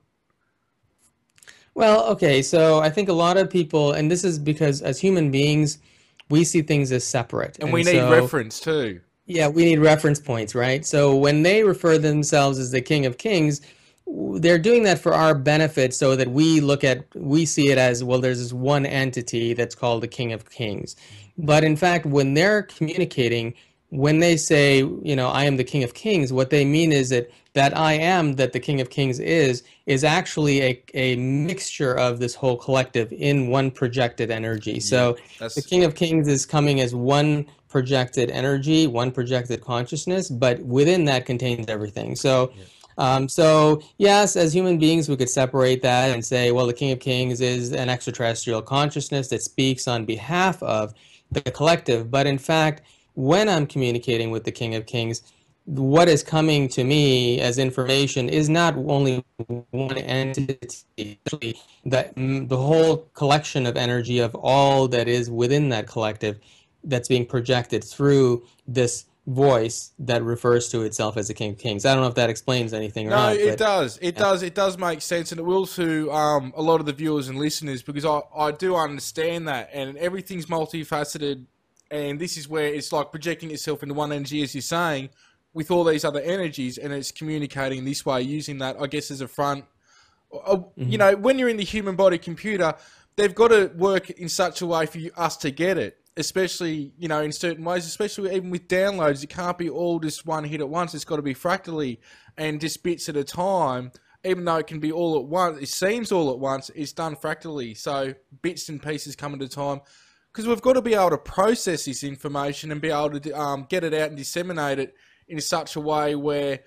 Well, okay, so I think a lot of people, and this is because as human beings, we see things as separate, And we need so, reference too. Yeah, we need reference points, right? So when they refer themselves as the King of Kings, w- they're doing that for our benefit so that we look at, we see it as, well, there's this one entity that's called the King of Kings. But in fact, when they're communicating, when they say, you know, I am the King of Kings, what they mean is that that I am that the King of Kings is, is actually a, a mixture of this whole collective in one projected energy. So that's- the King of Kings is coming as one projected energy, one projected consciousness, but within that contains everything. So, um, so yes, as human beings, we could separate that and say, well, the King of Kings is an extraterrestrial consciousness that speaks on behalf of the collective. But in fact, when I'm communicating with the King of Kings, what is coming to me as information is not only one entity, actually the, the whole collection of energy of all that is within that collective that's being projected through this voice that refers to itself as the King of Kings. I don't know if that explains anything or no, not. it but, does. It yeah. does. It does make sense, and it will to um, a lot of the viewers and listeners, because I, I do understand that, and everything's multifaceted, and this is where it's like projecting itself into one energy, as you're saying, with all these other energies, and it's communicating this way, using that, I guess, as a front. Uh, Mm-hmm. You know, when you're in the human body computer, they've got to work in such a way for you, us to get it. Especially, you know, in certain ways, especially even with downloads, it can't be all just one hit at once. It's got to be fractally and just bits at a time. Even though it can be all at once, it seems all at once, it's done fractally. So bits and pieces come at a time. Because we've got to be able to process this information and be able to um, get it out and disseminate it in such a way where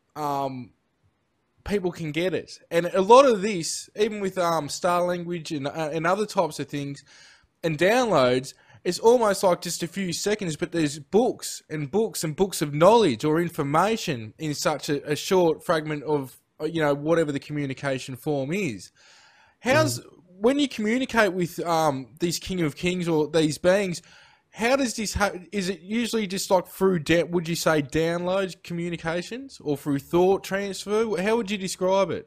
um, people can get it. And a lot of this, even with um, star language and, uh, and other types of things and downloads, it's almost like just a few seconds, but there's books and books and books of knowledge or information in such a, a short fragment of, you know, whatever the communication form is. How's, mm. when you communicate with um, these King of Kings or these beings, how does this, ha- is it usually just like through, da- would you say downloads communications or through thought transfer? How would you describe it?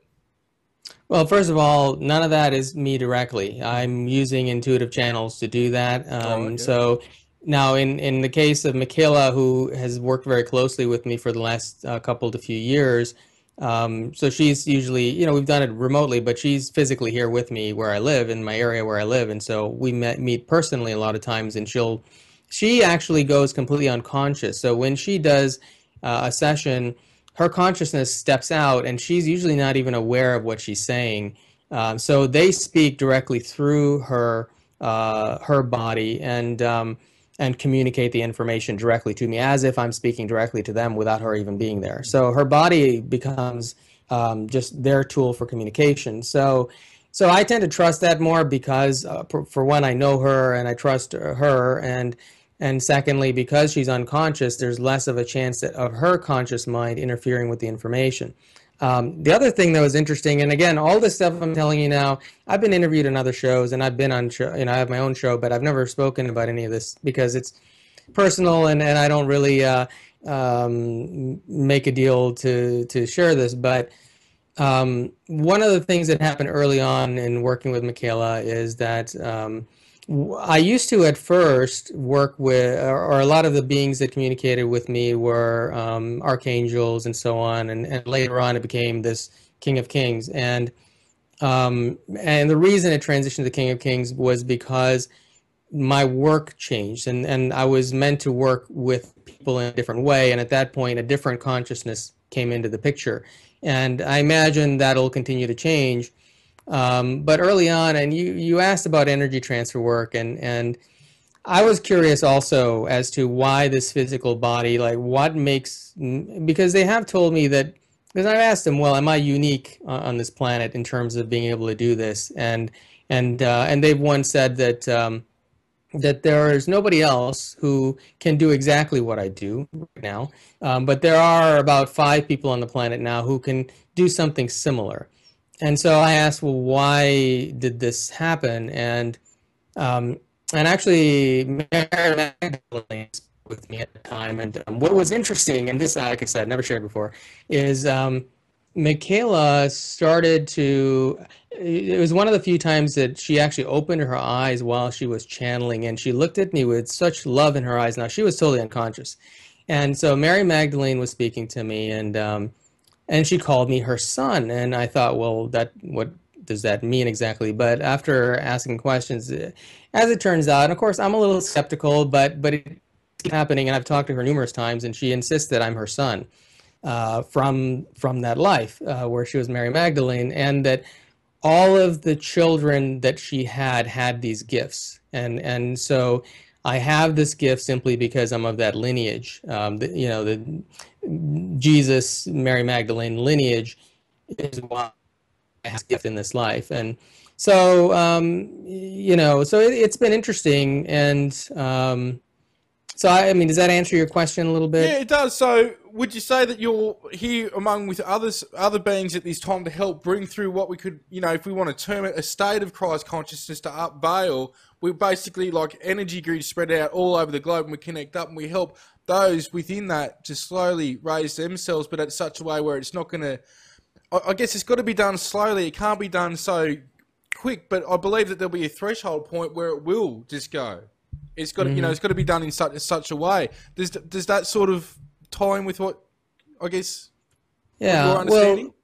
Well, first of all, none of that is me directly. I'm using intuitive channels to do that. Um, Oh, okay. So now, in, in the case of Michaela, who has worked very closely with me for the last uh, couple to few years, um, so she's usually, you know, we've done it remotely, but she's physically here with me where I live, in my area where I live, and so we met, meet personally a lot of times, and she'll, she actually goes completely unconscious. So when she does uh, a session, her consciousness steps out, and she's usually not even aware of what she's saying. Um, so they speak directly through her uh, her body and um, and communicate the information directly to me, as if I'm speaking directly to them without her even being there. So her body becomes um, just their tool for communication. So so I tend to trust that more because, uh, for, for one, I know her and I trust her, and And secondly, because she's unconscious, there's less of a chance that, of her conscious mind interfering with the information. Um, the other thing that was interesting, and again, all this stuff I'm telling you now, I've been interviewed in other shows, and I've been on, show, you know, I have my own show, but I've never spoken about any of this because it's personal, and, and I don't really uh, um, make a deal to to share this. But um, one of the things that happened early on in working with Michaela is that. Um, I used to at first work with, or, or a lot of the beings that communicated with me were um, archangels and so on, and, and later on it became this King of Kings. And um, and the reason it transitioned to King of Kings was because my work changed, and, and I was meant to work with people in a different way, and at that point a different consciousness came into the picture. And I imagine that'll continue to change. Um, but early on, and you, you asked about energy transfer work, and, and I was curious also as to why this physical body, like what makes, because they have told me that, because I've asked them, well, am I unique on this planet in terms of being able to do this? And and uh, and they've once said that um, that there is nobody else who can do exactly what I do right now, um, but there are about five people on the planet now who can do something similar. And so I asked, well, why did this happen? And um, and actually, Mary Magdalene was with me at the time. And um, what was interesting, and this, like I said, never shared before, is um, Michaela started to. It was one of the few times that she actually opened her eyes while she was channeling, and she looked at me with such love in her eyes. Now she was totally unconscious, and so Mary Magdalene was speaking to me, and um, and she called me her son, and I thought, well, that what does that mean exactly? But after asking questions, as it turns out, and of course I'm a little skeptical, but but it's happening, and I've talked to her numerous times, and she insists that I'm her son uh, from from that life uh, where she was Mary Magdalene, and that all of the children that she had had these gifts, and and so I have this gift simply because I'm of that lineage. Um, the, you know, the Jesus, Mary Magdalene lineage is why I have a gift in this life, and so um, you know, so it, it's been interesting, and um, so I, I mean, does that answer your question a little bit? Yeah, it does. So, would you say that you're here among with others, other beings at this time to help bring through what we could, you know, if we want to term it, a state of Christ consciousness to up veil? We're basically like energy grids spread out all over the globe, and we connect up and we help those within that to slowly raise themselves, but at such a way where it's not going to. I guess it's got to be done slowly. It can't be done so quick. But I believe that there'll be a threshold point where it will just go. It's got to, mm-hmm. you know, it's got to be done in such in such a way. Does does that sort of tie in with what I guess? Yeah. Your understanding? Well,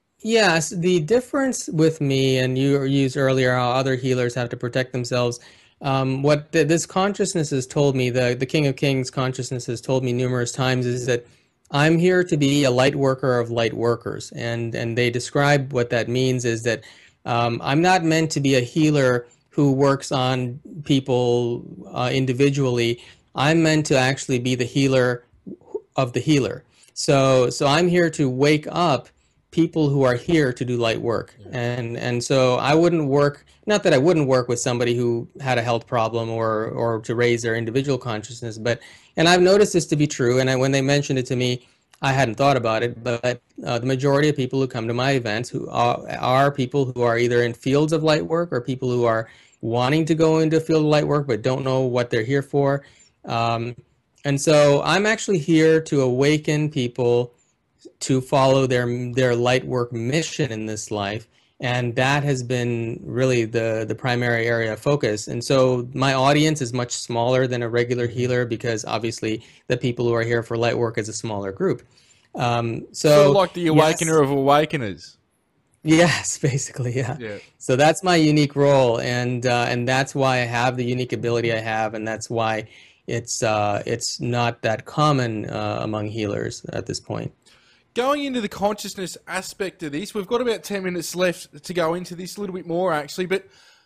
yes. The difference with me, and you used earlier how other healers have to protect themselves. Um, what the, this consciousness has told me, the the King of Kings consciousness has told me numerous times, is that I'm here to be a light worker of light workers, and and they describe what that means is that um, I'm not meant to be a healer who works on people uh, individually. I'm meant to actually be the healer of the healer. So so I'm here to wake up people who are here to do light work, yeah. and and so I wouldn't work. Not that I wouldn't work with somebody who had a health problem or or to raise their individual consciousness, but and I've noticed this to be true. And I, when they mentioned it to me, I hadn't thought about it. But uh, the majority of people who come to my events who are, are people who are either in fields of light work or people who are wanting to go into a field of light work but don't know what they're here for. Um, and so I'm actually here to awaken people to follow their their light work mission in this life. And that has been really the, the primary area of focus. And so my audience is much smaller than a regular healer because obviously the people who are here for light work is a smaller group. Um, so sort of like the awakener yes, of awakeners. Yes, basically, yeah. yeah. So that's my unique role, and uh, and that's why I have the unique ability I have, and that's why it's uh, it's not that common uh, among healers at this point. Going into the consciousness aspect of this, we've got about ten minutes left to go into this, a little bit more actually, but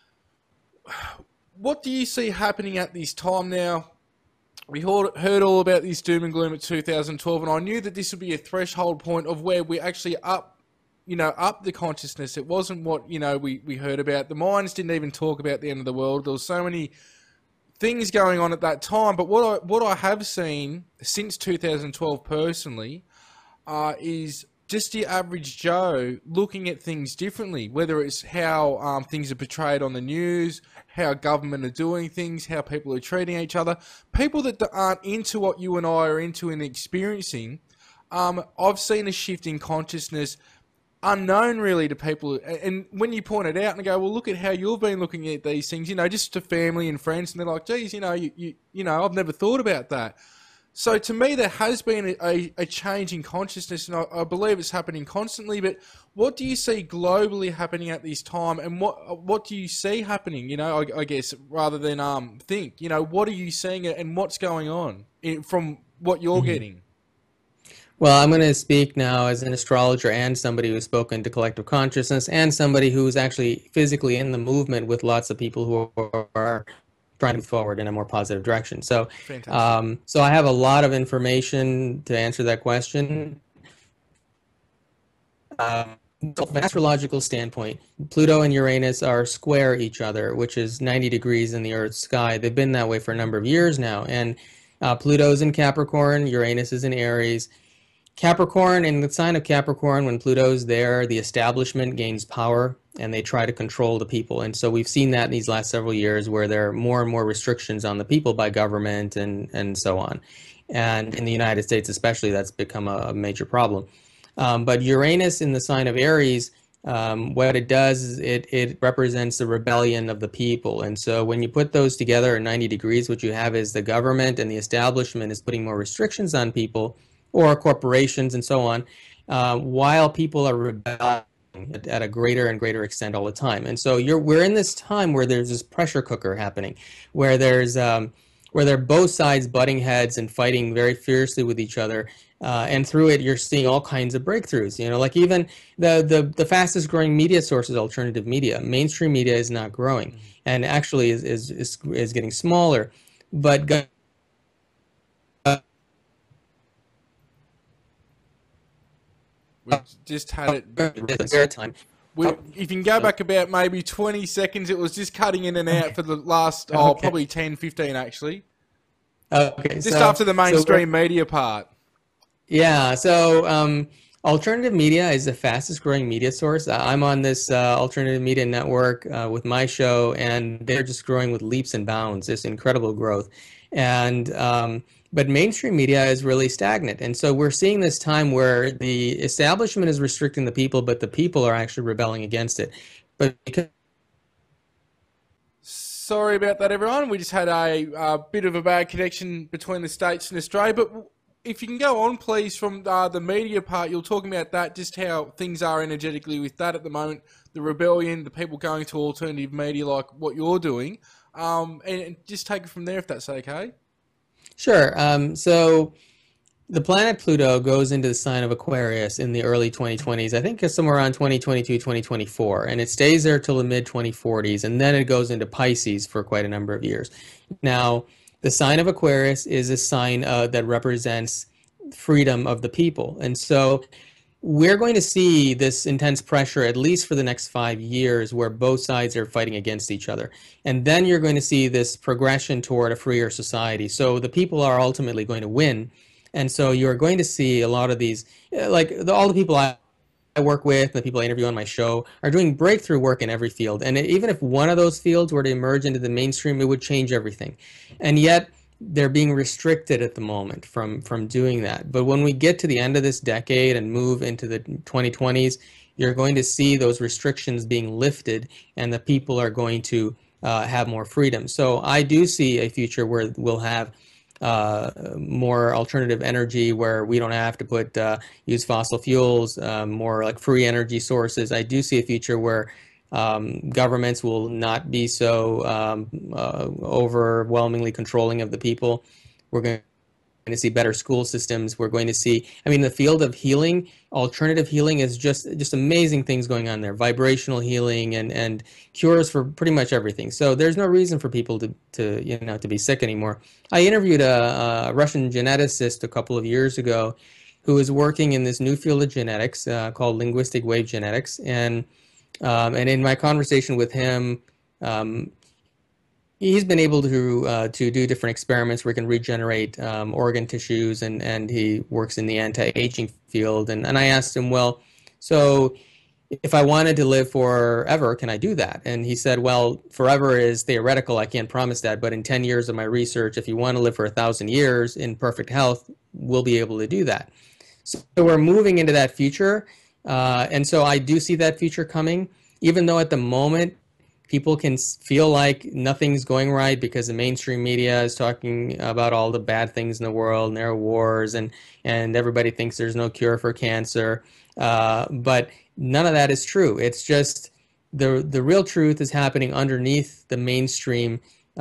what do you see happening at this time now? We heard all about this doom and gloom at two thousand twelve, and I knew that this would be a threshold point of where we actually up, you know, up the consciousness. It wasn't what, you know, we, we heard about. The minds didn't even talk about the end of the world. There was so many things going on at that time, but what I, what I have seen since two thousand twelve personally, Uh, is just your average Joe looking at things differently, whether it's how um, things are portrayed on the news, how government are doing things, how people are treating each other. People that aren't into what you and I are into and experiencing, um, I've seen a shift in consciousness unknown really to people. And when you point it out and go, well, look at how you've been looking at these things, you know, just to family and friends, and they're like, geez, you know, you, you, you know, I've never thought about that. So to me, there has been a, a change in consciousness, and I, I believe it's happening constantly. But what do you see globally happening at this time, and what what do you see happening? You know, I, I guess rather than um think, you know, what are you seeing and what's going on in, from what you're mm-hmm. getting? Well, I'm going to speak now as an astrologer and somebody who's spoken to collective consciousness and somebody who's actually physically in the movement with lots of people who are trying to move forward in a more positive direction. So, um, so I have a lot of information to answer that question. Um, from an astrological standpoint, Pluto and Uranus are square each other, which is ninety degrees in the Earth's sky. They've been that way for a number of years now. And uh, Pluto's in Capricorn, Uranus is in Aries. Capricorn, in the sign of Capricorn, when Pluto's there, the establishment gains power and they try to control the people. And so we've seen that in these last several years where there are more and more restrictions on the people by government and, and so on. And in the United States especially, that's become a, a major problem. Um, but Uranus in the sign of Aries, um, what it does is it, it represents the rebellion of the people. And so when you put those together at ninety degrees, what you have is the government and the establishment is putting more restrictions on people, or corporations and so on, uh, while people are rebelling at, at a greater and greater extent all the time. And so you're, we're in this time where there's this pressure cooker happening, where there's um, where they're both sides butting heads and fighting very fiercely with each other. Uh, and through it, you're seeing all kinds of breakthroughs. You know, like even the, the, the fastest growing media source is alternative media. Mainstream media is not growing and actually is, is, is, is getting smaller. But we just had it. time. We, if you can go back about maybe twenty seconds, it was just cutting in and out okay. for the last, oh, okay. probably ten, fifteen actually. Okay. Just so, after the mainstream so, media part. Yeah. So um, alternative media is the fastest growing media source. I'm on this uh, alternative media network uh, with my show, and they're just growing with leaps and bounds. It's incredible growth. And um, but mainstream media is really stagnant. And so we're seeing this time where the establishment is restricting the people, but the people are actually rebelling against it. But because Sorry about that, everyone. We just had a, a bit of a bad connection between the States and Australia. But if you can go on, please, from uh, the media part, you're talking about that, just how things are energetically with that at the moment, the rebellion, the people going to alternative media like what you're doing. Um, and, and just take it from there if that's okay. Sure. Um, so the planet Pluto goes into the sign of Aquarius in the early twenty twenties. I think it's somewhere around twenty twenty-two, twenty twenty-four. And it stays there till the mid twenty forties. And then it goes into Pisces for quite a number of years. Now, the sign of Aquarius is a sign uh, that represents freedom of the people. And so we're going to see this intense pressure at least for the next five years where both sides are fighting against each other. And then you're going to see this progression toward a freer society. So the people are ultimately going to win. And so you're going to see a lot of these, like the, all the people I, I work with, the people I interview on my show, are doing breakthrough work in every field. And even if one of those fields were to emerge into the mainstream, it would change everything. And yet, they're being restricted at the moment from, from doing that. But when we get to the end of this decade and move into the twenty twenties, you're going to see those restrictions being lifted and the people are going to uh, have more freedom. So I do see a future where we'll have uh, more alternative energy, where we don't have to put uh, use fossil fuels, um, more like free energy sources. I do see a future where Um, governments will not be so um, uh, overwhelmingly controlling of the people. We're going to see better school systems. We're going to see, I mean, the field of healing, alternative healing is just just amazing things going on there. Vibrational healing and, and cures for pretty much everything. So there's no reason for people to, to you know, to be sick anymore. I interviewed a, a Russian geneticist a couple of years ago who is working in this new field of genetics uh, called linguistic wave genetics. And Um, and in my conversation with him, um, he's been able to uh, to do different experiments where he can regenerate um, organ tissues, and, and he works in the anti-aging field. And, and I asked him, well, so if I wanted to live forever, can I do that? And he said, well, forever is theoretical. I can't promise that. But in ten years of my research, if you want to live for a thousand years in perfect health, we'll be able to do that. So we're moving into that future. Uh, and so I do see that future coming, even though at the moment people can feel like nothing's going right because the mainstream media is talking about all the bad things in the world and there are wars and, and everybody thinks there's no cure for cancer. Uh, but none of that is true. It's just the, the real truth is happening underneath the mainstream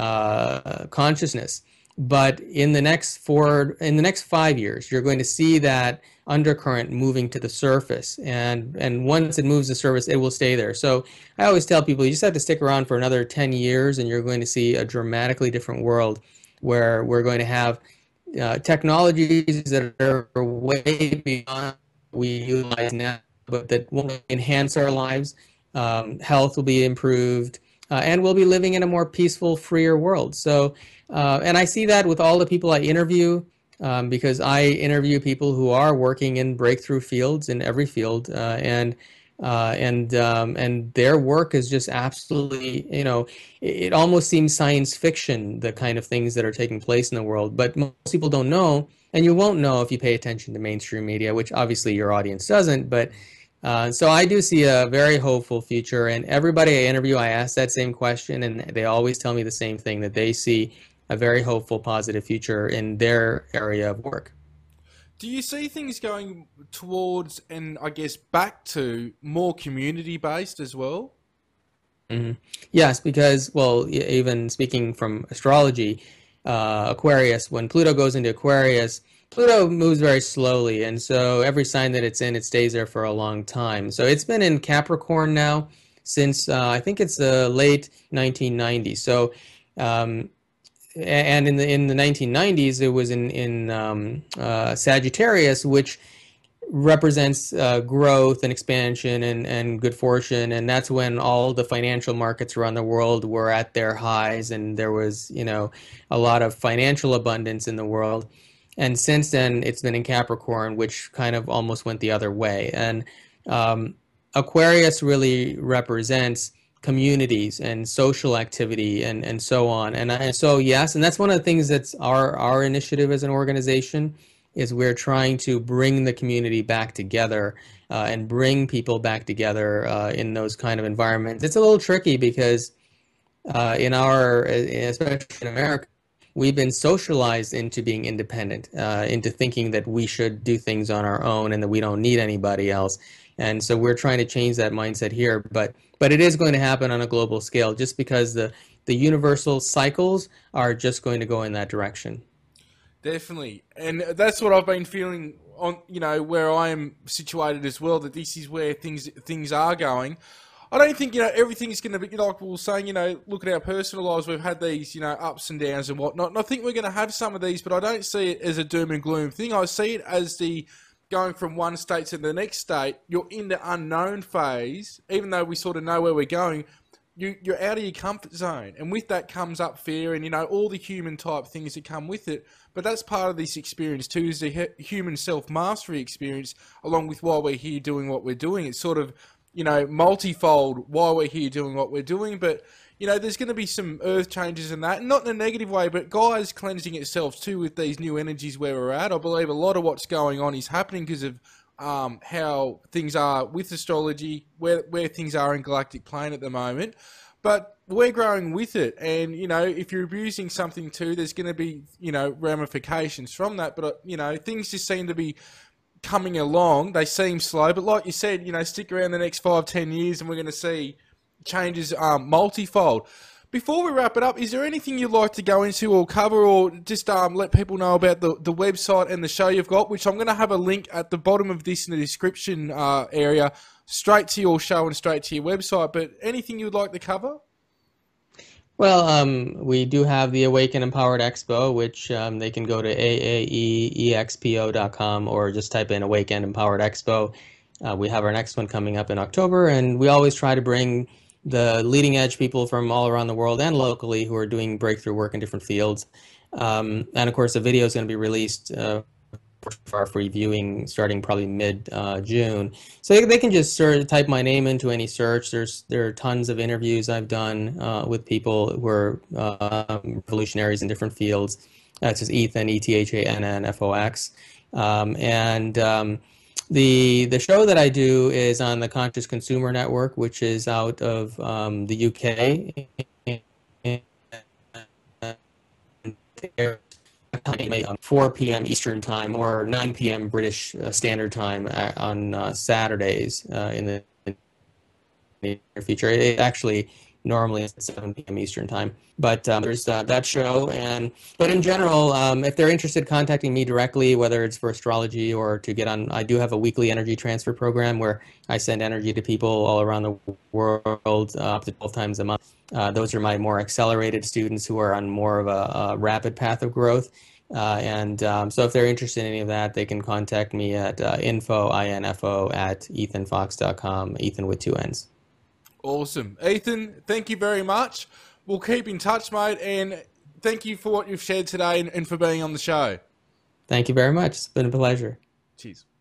uh, consciousness. But in the next four, in the next five years, you're going to see that undercurrent moving to the surface, and and once it moves the surface, it will stay there. So I always tell people, you just have to stick around for another ten years, and you're going to see a dramatically different world, where we're going to have uh, technologies that are way beyond what we utilize now, but that will enhance our lives. Um, health will be improved. Uh, and we'll be living in a more peaceful, freer world. So, uh, and I see that with all the people I interview, um, because I interview people who are working in breakthrough fields in every field, uh, and uh, and um, and their work is just absolutely, you know, it, it almost seems science fiction, the kind of things that are taking place in the world. But most people don't know, and you won't know if you pay attention to mainstream media, which obviously your audience doesn't, but. Uh, so I do see a very hopeful future, and everybody I interview, I ask that same question, and they always tell me the same thing, that they see a very hopeful, positive future in their area of work. Do you see things going towards, and I guess back to, more community-based as well? Mm-hmm. Yes, because, well, even speaking from astrology, uh, Aquarius, when Pluto goes into Aquarius, Pluto moves very slowly, and so every sign that it's in, it stays there for a long time. So it's been in Capricorn now since, uh, I think it's the late nineteen nineties. So, um, and in the in the nineteen nineties, it was in, in um, uh, Sagittarius, which represents uh, growth and expansion and, and good fortune, and that's when all the financial markets around the world were at their highs, and there was, you know, a lot of financial abundance in the world. And since then, it's been in Capricorn, which kind of almost went the other way. And um, Aquarius really represents communities and social activity and, and so on. And, and so, yes, and that's one of the things that's our, our initiative as an organization, is we're trying to bring the community back together uh, and bring people back together uh, in those kind of environments. It's a little tricky because uh, in our, especially in America, we've been socialized into being independent, uh, into thinking that we should do things on our own and that we don't need anybody else. And so we're trying to change that mindset here, but but it is going to happen on a global scale, just because the, the universal cycles are just going to go in that direction. Definitely. And that's what I've been feeling on, you know, where I am situated as well, that this is where things things are going. I don't think, you know, everything's going to be, like we were saying, you know, look at our personal lives. We've had these, you know, ups and downs and whatnot. And I think we're going to have some of these, but I don't see it as a doom and gloom thing. I see it as the going from one state to the next state. You're in the unknown phase, even though we sort of know where we're going. You, you're out of your comfort zone. And with that comes up fear and, you know, all the human type things that come with it. But that's part of this experience too, is the human self-mastery experience, along with why we're here doing what we're doing. It's sort of, you know, multifold why we're here doing what we're doing. But, you know, there's going to be some earth changes in that. Not in a negative way, but Gaia's cleansing itself too with these new energies where we're at. I believe a lot of what's going on is happening because of um, how things are with astrology, where, where things are in galactic plane at the moment. But we're growing with it. And, you know, if you're abusing something too, there's going to be, you know, ramifications from that. But, you know, things just seem to be coming along. They seem slow, but like you said, you know, stick around the next five, ten years and we're going to see changes um, multifold. Before we wrap it up, is there anything you'd like to go into or cover, or just um, let people know about the, the website and the show you've got, which I'm going to have a link at the bottom of this in the description uh, area, straight to your show and straight to your website. But anything you'd like to cover? Well, um, we do have the Awaken Empowered Expo, which um, they can go to A A E X P O dot com or just type in Awaken Empowered Expo. Uh, we have our next one coming up in October, and we always try to bring the leading edge people from all around the world and locally who are doing breakthrough work in different fields. Um, and of course, the video is going to be released uh, for our free viewing starting probably mid-June. Uh, so they, they can just sort of type my name into any search. There's There are tons of interviews I've done uh, with people who are uh, revolutionaries in different fields. That's just Ethan, E T H A N N F O X. Um, and um, The the show that I do is on the Conscious Consumer Network, which is out of um, the U K. four p m Eastern Time or nine p m British uh, Standard Time uh, on uh, Saturdays uh, in the near future. It actually normally is at seven p m Eastern Time. But um, there's uh, that show. And but in general, um, if they're interested, contacting me directly, whether it's for astrology or to get on, I do have a weekly energy transfer program where I send energy to people all around the world uh, up to twelve times a month. Uh, those are my more accelerated students who are on more of a, a rapid path of growth. Uh, and um, so if they're interested in any of that, they can contact me at uh, info, I-N-F-O, at ethan fox dot com, Ethan with two N's. Awesome. Ethan, thank you very much. We'll keep in touch, mate, and thank you for what you've shared today and, and for being on the show. Thank you very much. It's been a pleasure. Cheers.